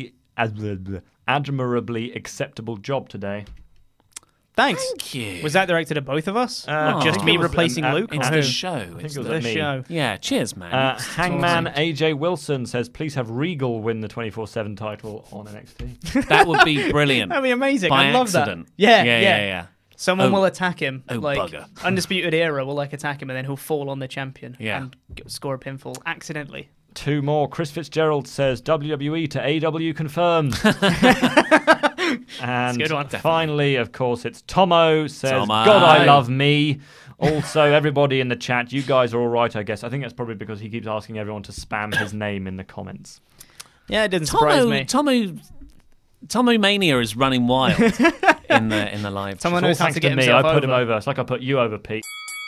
admirably acceptable job today. Thanks. Thank you. Was that directed at both of us? Or just me replacing Luke? It's the show. I think it was the me. show. Yeah, cheers, man. Hangman AJ Wilson says, please have Regal win the 24/7 title on NXT. That would be brilliant. That'd be amazing. By I love accident. that. Yeah. Someone Oh. will attack him. Bugger. Undisputed Era will attack him, and then he'll fall on the champion Yeah. and score a pinfall accidentally. 2 more. Chris Fitzgerald says WWE to AW confirmed. And good one. finally, of course, it's Tomo says, Tomo. God, I love me. Also, everybody in the chat, you guys are all right, I guess. I think that's probably because he keeps asking everyone to spam his name in the comments. Yeah, it didn't surprise me. Tomo Mania is running wild in the live. Someone It's all knows how thanks to get me. himself I put him over. over. It's like I put you over, Pete.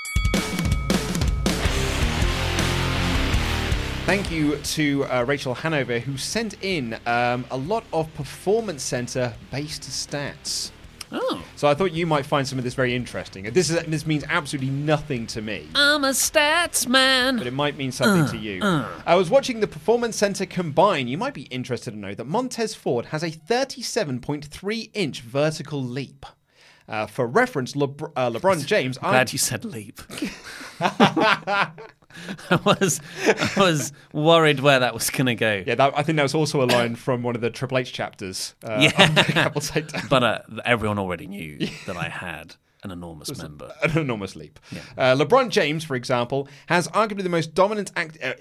Thank you to Rachel Hanover, who sent in a lot of Performance Center based stats. Oh. So I thought you might find some of this very interesting. This means absolutely nothing to me, I'm a stats man. but it might mean something to you. I was watching the Performance Center combine. You might be interested to know that Montez Ford has a 37.3-inch vertical leap. For reference, LeBron James... Glad you said leap. I was worried where that was going to go. Yeah, I think that was also a line from one of the Triple H chapters. But everyone already knew that I had an enormous member. An enormous leap. Yeah. LeBron James, for example, is arguably the most dominant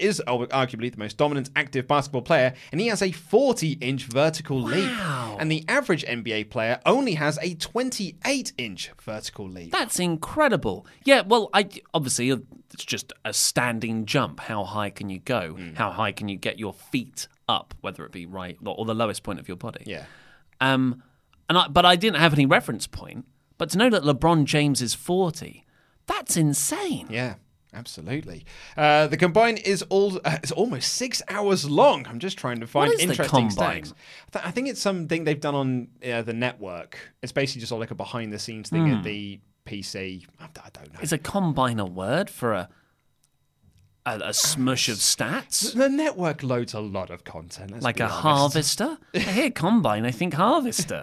active basketball player, and he has a 40-inch vertical leap. And the average NBA player only has a 28-inch vertical leap. That's incredible. Yeah, well, obviously it's just a standing jump. How high can you go? How high can you get your feet up, whether it be right or the lowest point of your body? Yeah. But I didn't have any reference point. But to know that LeBron James is 40, that's insane. Yeah, absolutely. The combine is almost 6 hours long. I'm just trying to find What is the interesting combine? stats. I think it's something they've done on the network. It's basically just like a behind-the-scenes thing at the PC. I don't know. Is a combine a word for a smush of stats. The network loads a lot of content. Let's Like be a honest. harvester? I hear combine, I think harvester.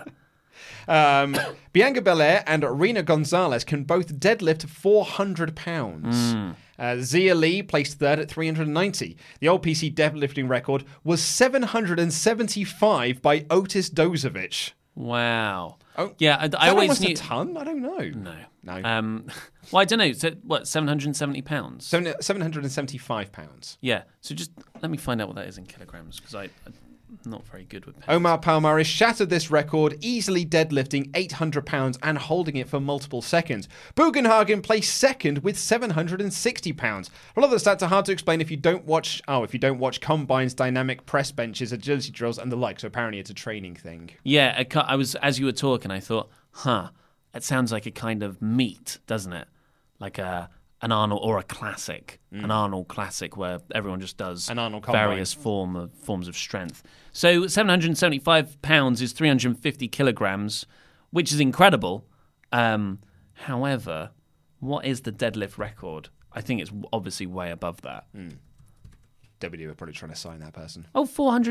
Bianca Belair and Rena Gonzalez can both deadlift 400 pounds. Zia Lee placed third at 390. The old PC deadlifting record was 775 by Otis Dozovic. Wow. Oh, yeah, I always almost knew. a ton? I don't know. No. No. Well, I don't know. So, what, 770 pounds? 775 pounds. Yeah. So just let me find out what that is in kilograms, because I'm not very good with pounds. Omar Palmares shattered this record, easily deadlifting 800 pounds and holding it for multiple seconds. Bugenhagen placed second with 760 pounds. A lot of the stats are hard to explain if you don't watch combines, dynamic press benches, agility drills, and the like. So apparently it's a training thing. Yeah, I was, as you were talking, I thought, it sounds like a kind of meet, doesn't it? Like an Arnold or a classic, an Arnold classic where everyone just does An Arnold combine. various forms of strength. So 775 pounds is 350 kilograms, which is incredible. However, what is the deadlift record? I think it's obviously way above that. WWE are probably trying to sign that person. Oh,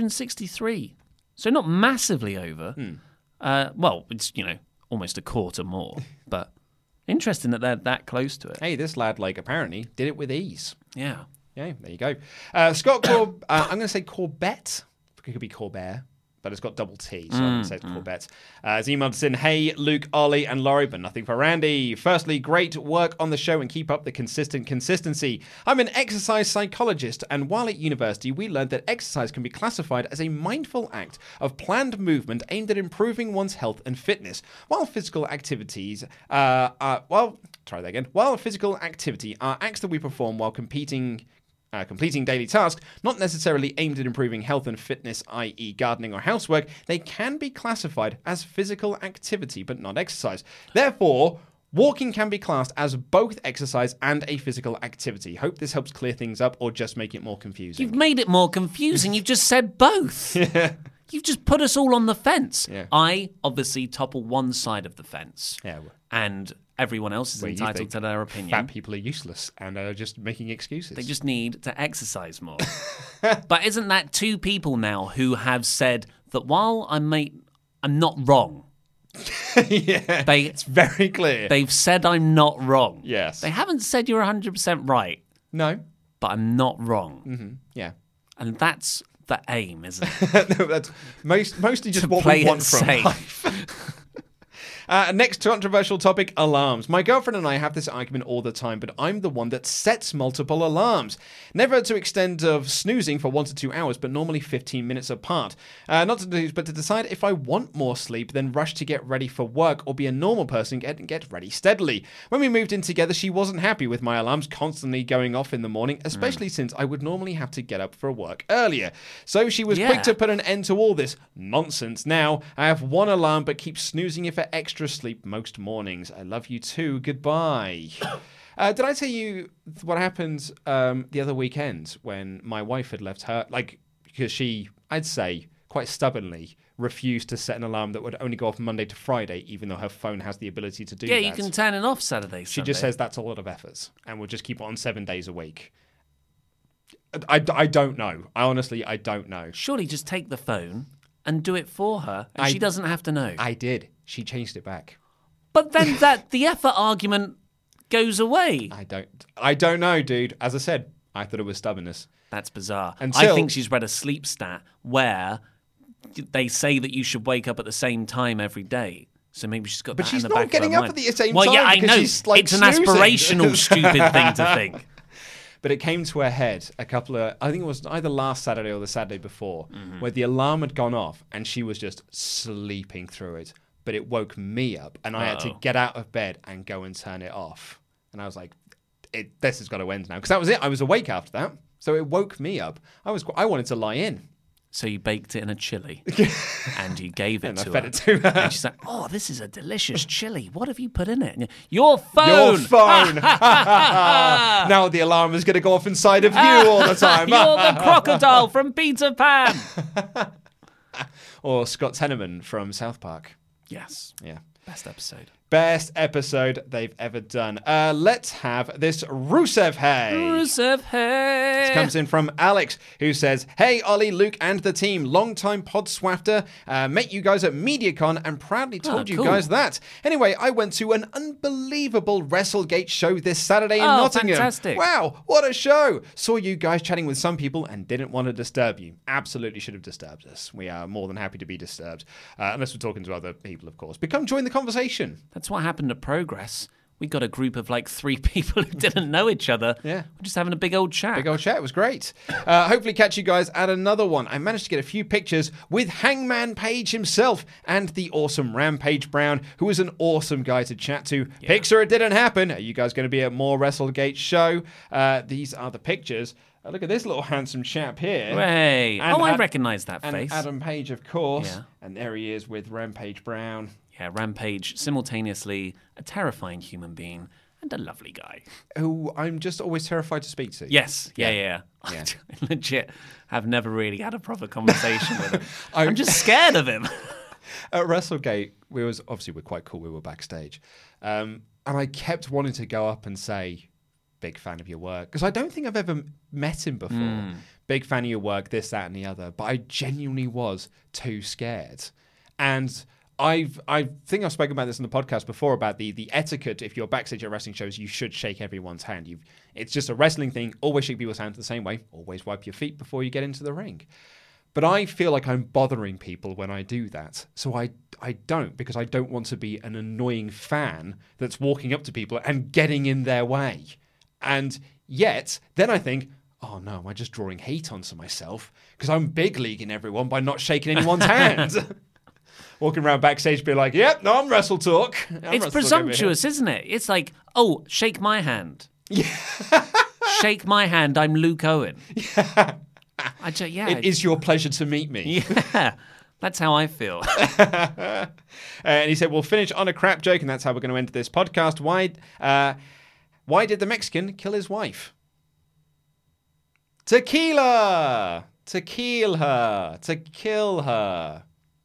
463. So not massively over. Well, it's, almost a quarter more, but interesting that they're that close to it. Hey, this lad, apparently did it with ease. Yeah. Yeah, there you go. Scott I'm going to say Corbett. It could be Corbett, but it's got double T, so I'm going to say it's Corbett. Has emailed us in, hey, Luke, Ollie, and Laurie, but nothing for Randy. Firstly, great work on the show and keep up the consistency. I'm an exercise psychologist, and while at university, we learned that exercise can be classified as a mindful act of planned movement aimed at improving one's health and fitness. While physical activities While physical activity are acts that we perform while completing daily tasks, not necessarily aimed at improving health and fitness, i.e. gardening or housework, they can be classified as physical activity but not exercise. Therefore, walking can be classed as both exercise and a physical activity. Hope this helps clear things up or just make it more confusing. You've made it more confusing. You've just said both. Yeah. You've just put us all on the fence. Yeah. I obviously topple one side of the fence. Yeah. And everyone else is Well, you entitled think to their opinion. Fat people are useless and are just making excuses. They just need to exercise more. But isn't that two people now who have said that while I'm not wrong? Yeah, it's very clear. They've said I'm not wrong. Yes. They haven't said you're 100% right. No. But I'm not wrong. Mm-hmm. Yeah. And that's the aim, isn't it? No, that's mostly just To what play we want it from safe. life. Next controversial topic, alarms. My girlfriend and I have this argument all the time, but I'm the one that sets multiple alarms. Never to extent of snoozing for 1 to 2 hours, but normally 15 minutes apart. Not to do, but to decide if I want more sleep, then rush to get ready for work or be a normal person and get ready steadily. When we moved in together, she wasn't happy with my alarms constantly going off in the morning, especially since I would normally have to get up for work earlier. So she was quick to put an end to all this nonsense. Now, I have one alarm, but keep snoozing it for extra sleep most mornings. I love you too. Goodbye. Did I tell you what happened the other weekend when my wife had left her, because she, I'd say, quite stubbornly refused to set an alarm that would only go off Monday to Friday, even though her phone has the ability to do that. Yeah, you can turn it off Saturday, She just says that's a lot of effort and we'll just keep it on 7 days a week. I don't know. I don't know. Surely just take the phone and do it for her, and she doesn't have to know. I did. She changed it back. But then the effort argument goes away. I don't know, dude. As I said, I thought it was stubbornness. That's bizarre. Until, I think she's read a sleep stat where they say that you should wake up at the same time every day. So maybe she's got but that she's in the back not getting of her up mind. at the same well, time. Yeah, I know. She's, it's an snoozing. aspirational, stupid thing to think. But it came to her head I think it was either last Saturday or the Saturday before, where the alarm had gone off and she was just sleeping through it. But it woke me up and I had to get out of bed and go and turn it off. And I was like, this has got to end now. Because that was it. I was awake after that. So it woke me up. I wanted to lie in. So you baked it in a chili and you gave it and to I fed her. it to her. And she's like, oh, this is a delicious chili. What have you put in it? Your phone! Your phone! Now the alarm is going to go off inside of you all the time. You're the crocodile from Peter Pan! Or Scott Tenorman from South Park. Yes. Yeah. Best episode. best episode they've ever done. Let's have this Rusev Hey. Rusev Hey. This comes in from Alex, who says, "Hey, Ollie, Luke, and the team. Long-time pod swafter. Met you guys at MediaCon and proudly told you guys that. Anyway, I went to an unbelievable WrestleGate show this Saturday in Nottingham. Fantastic. Wow, what a show. Saw you guys chatting with some people and didn't want to disturb you. Absolutely should have disturbed us. We are more than happy to be disturbed. Unless we're talking to other people, of course. But come join the conversation." That's what happened at Progress. We got a group of like 3 people who didn't know each other. Yeah. We're just having a big old chat. Big old chat. It was great. Hopefully catch you guys at another one. I managed to get a few pictures with Hangman Page himself and the awesome Rampage Brown, who was an awesome guy to chat to. Yeah. Picture it didn't happen. Are you guys going to be at more WrestleGate show? These are the pictures. Look at this little handsome chap here. Hey. I recognise that face. And Adam Page, of course. Yeah. And there he is with Rampage Brown. Yeah, Rampage, simultaneously a terrifying human being and a lovely guy. Who I'm just always terrified to speak to. Yes, yeah. I legit have never really had a proper conversation with him. I'm just scared of him. At WrestleGate, we're quite cool. We were backstage. And I kept wanting to go up and say, "Big fan of your work." Because I don't think I've ever met him before. Big fan of your work, this, that, and the other. But I genuinely was too scared. And I think I've spoken about this in the podcast before about the etiquette. If you're backstage at wrestling shows, you should shake everyone's hand. It's just a wrestling thing. Always shake people's hands the same way. Always wipe your feet before you get into the ring. But I feel like I'm bothering people when I do that. So I don't, because I don't want to be an annoying fan that's walking up to people and getting in their way. And yet, then I think, oh no, am I just drawing hate onto myself? Because I'm big leaguing everyone by not shaking anyone's hand. Walking around backstage being like, "Yep, no, I'm Wrestle Talk." It's presumptuous, isn't it? It's like, "Oh, shake my hand." Yeah. Shake my hand, I'm Luke Owen. Yeah. It is your pleasure to meet me. Yeah. That's how I feel. And he said, "We'll finish on a crap joke, and that's how we're going to end this podcast. Why did the Mexican kill his wife?" Tequila! To kill her. To kill her.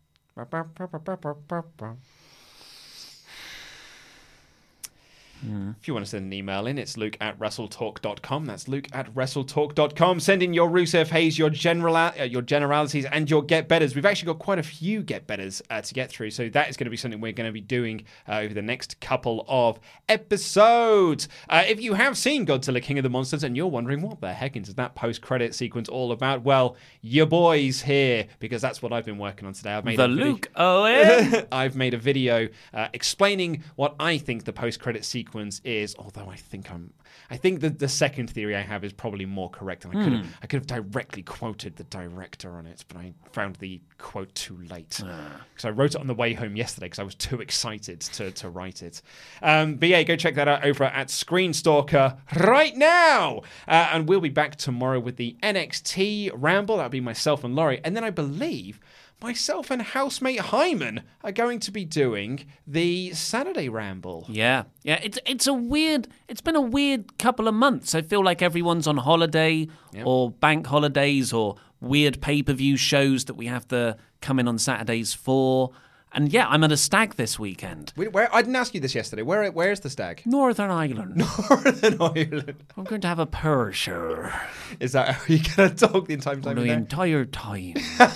If you want to send an email in, it's luke@wrestletalk.com. That's luke@wrestletalk.com. Send in your Rusev Hayes, your generalities, and your get betters. We've actually got quite a few get betters to get through, so that is going to be something we're going to be doing over the next couple of episodes. If you have seen Godzilla King of the Monsters and you're wondering what the heck is that post-credit sequence all about, well, your boy's here, because that's what I've been working on today. I've made Luke Owen. I've made a video explaining what I think the post-credit sequence is, although I think that the second theory I have is probably more correct, and I could have directly quoted the director on it, but I found the quote too late because I wrote it on the way home yesterday because I was too excited to write it. But yeah, go check that out over at Screenstalker right now, and we'll be back tomorrow with the NXT Ramble. That'll be myself and Laurie, and then I believe myself and housemate Hyman are going to be doing the Saturday Ramble. Yeah. It's been a weird couple of months. I feel like everyone's on holiday or bank holidays or weird pay-per-view shows that we have to come in on Saturdays for. And yeah, I'm at a stag this weekend. Where? I didn't ask you this yesterday. Where is the stag? Northern Ireland. Northern Ireland. I'm going to have a Persian. Is that how you going to talk the entire time? The entire time.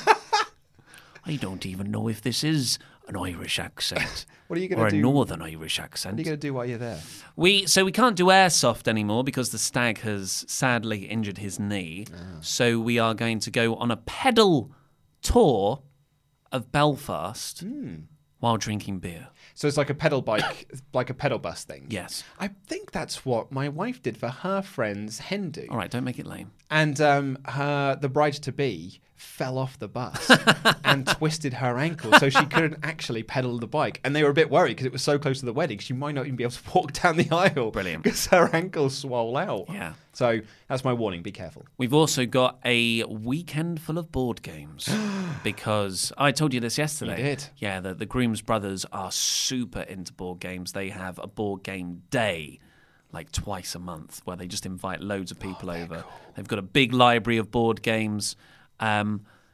I don't even know if this is an Irish accent. What are you going to do? Or a Northern Irish accent. What are you going to do while you're there? We can't do airsoft anymore because the stag has sadly injured his knee. So we are going to go on a pedal tour of Belfast while drinking beer. So it's like a pedal bike, like a pedal bus thing. Yes. I think that's what my wife did for her friend's hen do. All right, don't make it lame. And the bride-to-be fell off the bus and twisted her ankle, so she couldn't actually pedal the bike. And they were a bit worried because it was so close to the wedding, she might not even be able to walk down the aisle. Brilliant. Because her ankle swole out. Yeah. So that's my warning, be careful. We've also got a weekend full of board games because I told you this yesterday. You did. Yeah, the Grooms brothers are super into board games. They have a board game day like twice a month where they just invite loads of people over. Cool. They've got a big library of board games.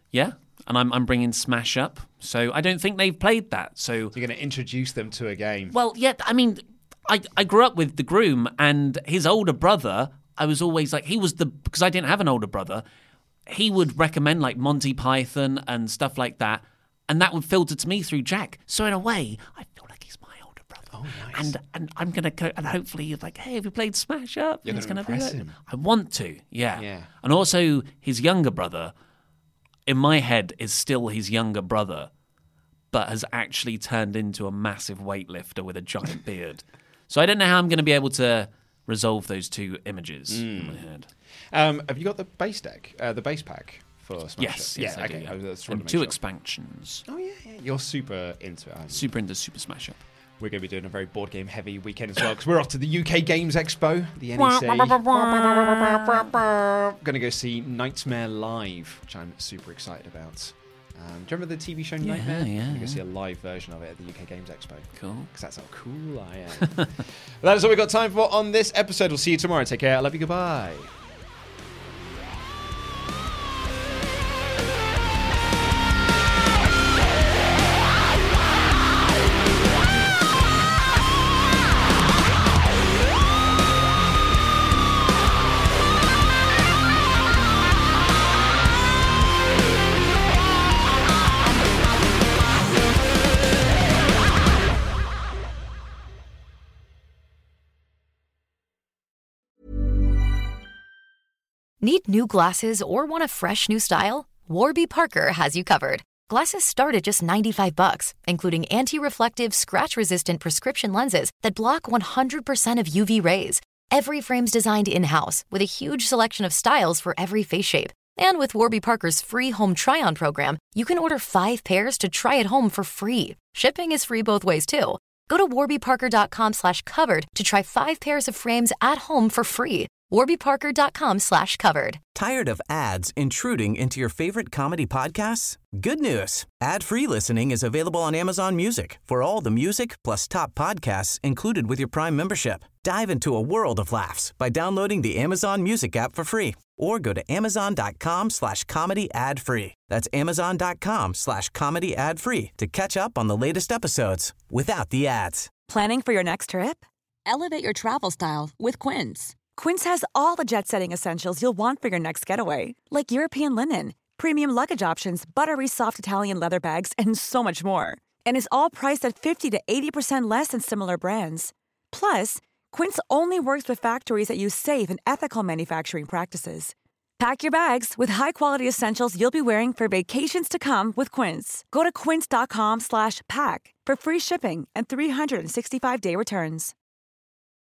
Yeah, and I'm bringing Smash Up. So I don't think they've played that. So you're going to introduce them to a game. Well, yeah, I mean, I grew up with the groom and his older brother. I was always like, because I didn't have an older brother, he would recommend like Monty Python and stuff like that. And that would filter to me through Jack. So in a way, I feel like he's my older brother. Oh, nice. And I'm going to go, and hopefully he's like, hey, have you played Smash Up? You're going to impress him. I want to, yeah. And also his younger brother, in my head, is still his younger brother, but has actually turned into a massive weightlifter with a giant beard. So I don't know how I'm going to be able to resolve those two images in my head. Have you got the base deck, the base pack for Smash Up? Yes, I okay. do. And 2 expansions. Oh, yeah. You're super into it. Super into Super Smash Up. We're going to be doing a very board game heavy weekend as well because we're off to the UK Games Expo, the NEC. Going to go see Nightmare Live, which I'm super excited about. Do you remember the TV show Nightmare? Yeah. We're going to see a live version of it at the UK Games Expo. Cool. Because that's how cool I am. Well, that is all we've got time for on this episode. We'll see you tomorrow. Take care. I love you. Goodbye. Need new glasses or want a fresh new style? Warby Parker has you covered. Glasses start at just $95, including anti-reflective, scratch-resistant prescription lenses that block 100% of UV rays. Every frame's designed in-house with a huge selection of styles for every face shape. And with Warby Parker's free home try-on program, you can order 5 pairs to try at home for free. Shipping is free both ways, too. Go to warbyparker.com/covered to try 5 pairs of frames at home for free. warbyparker.com/covered. Tired of ads intruding into your favorite comedy podcasts? Good news. Ad-free listening is available on Amazon Music for all the music plus top podcasts included with your Prime membership. Dive into a world of laughs by downloading the Amazon Music app for free or go to amazon.com/comedy ad-free. That's amazon.com/comedy ad-free to catch up on the latest episodes without the ads. Planning for your next trip? Elevate your travel style with Quince. Quince has all the jet-setting essentials you'll want for your next getaway, like European linen, premium luggage options, buttery soft Italian leather bags, and so much more. And is all priced at 50 to 80% less than similar brands. Plus, Quince only works with factories that use safe and ethical manufacturing practices. Pack your bags with high-quality essentials you'll be wearing for vacations to come with Quince. Go to quince.com/pack for free shipping and 365-day returns.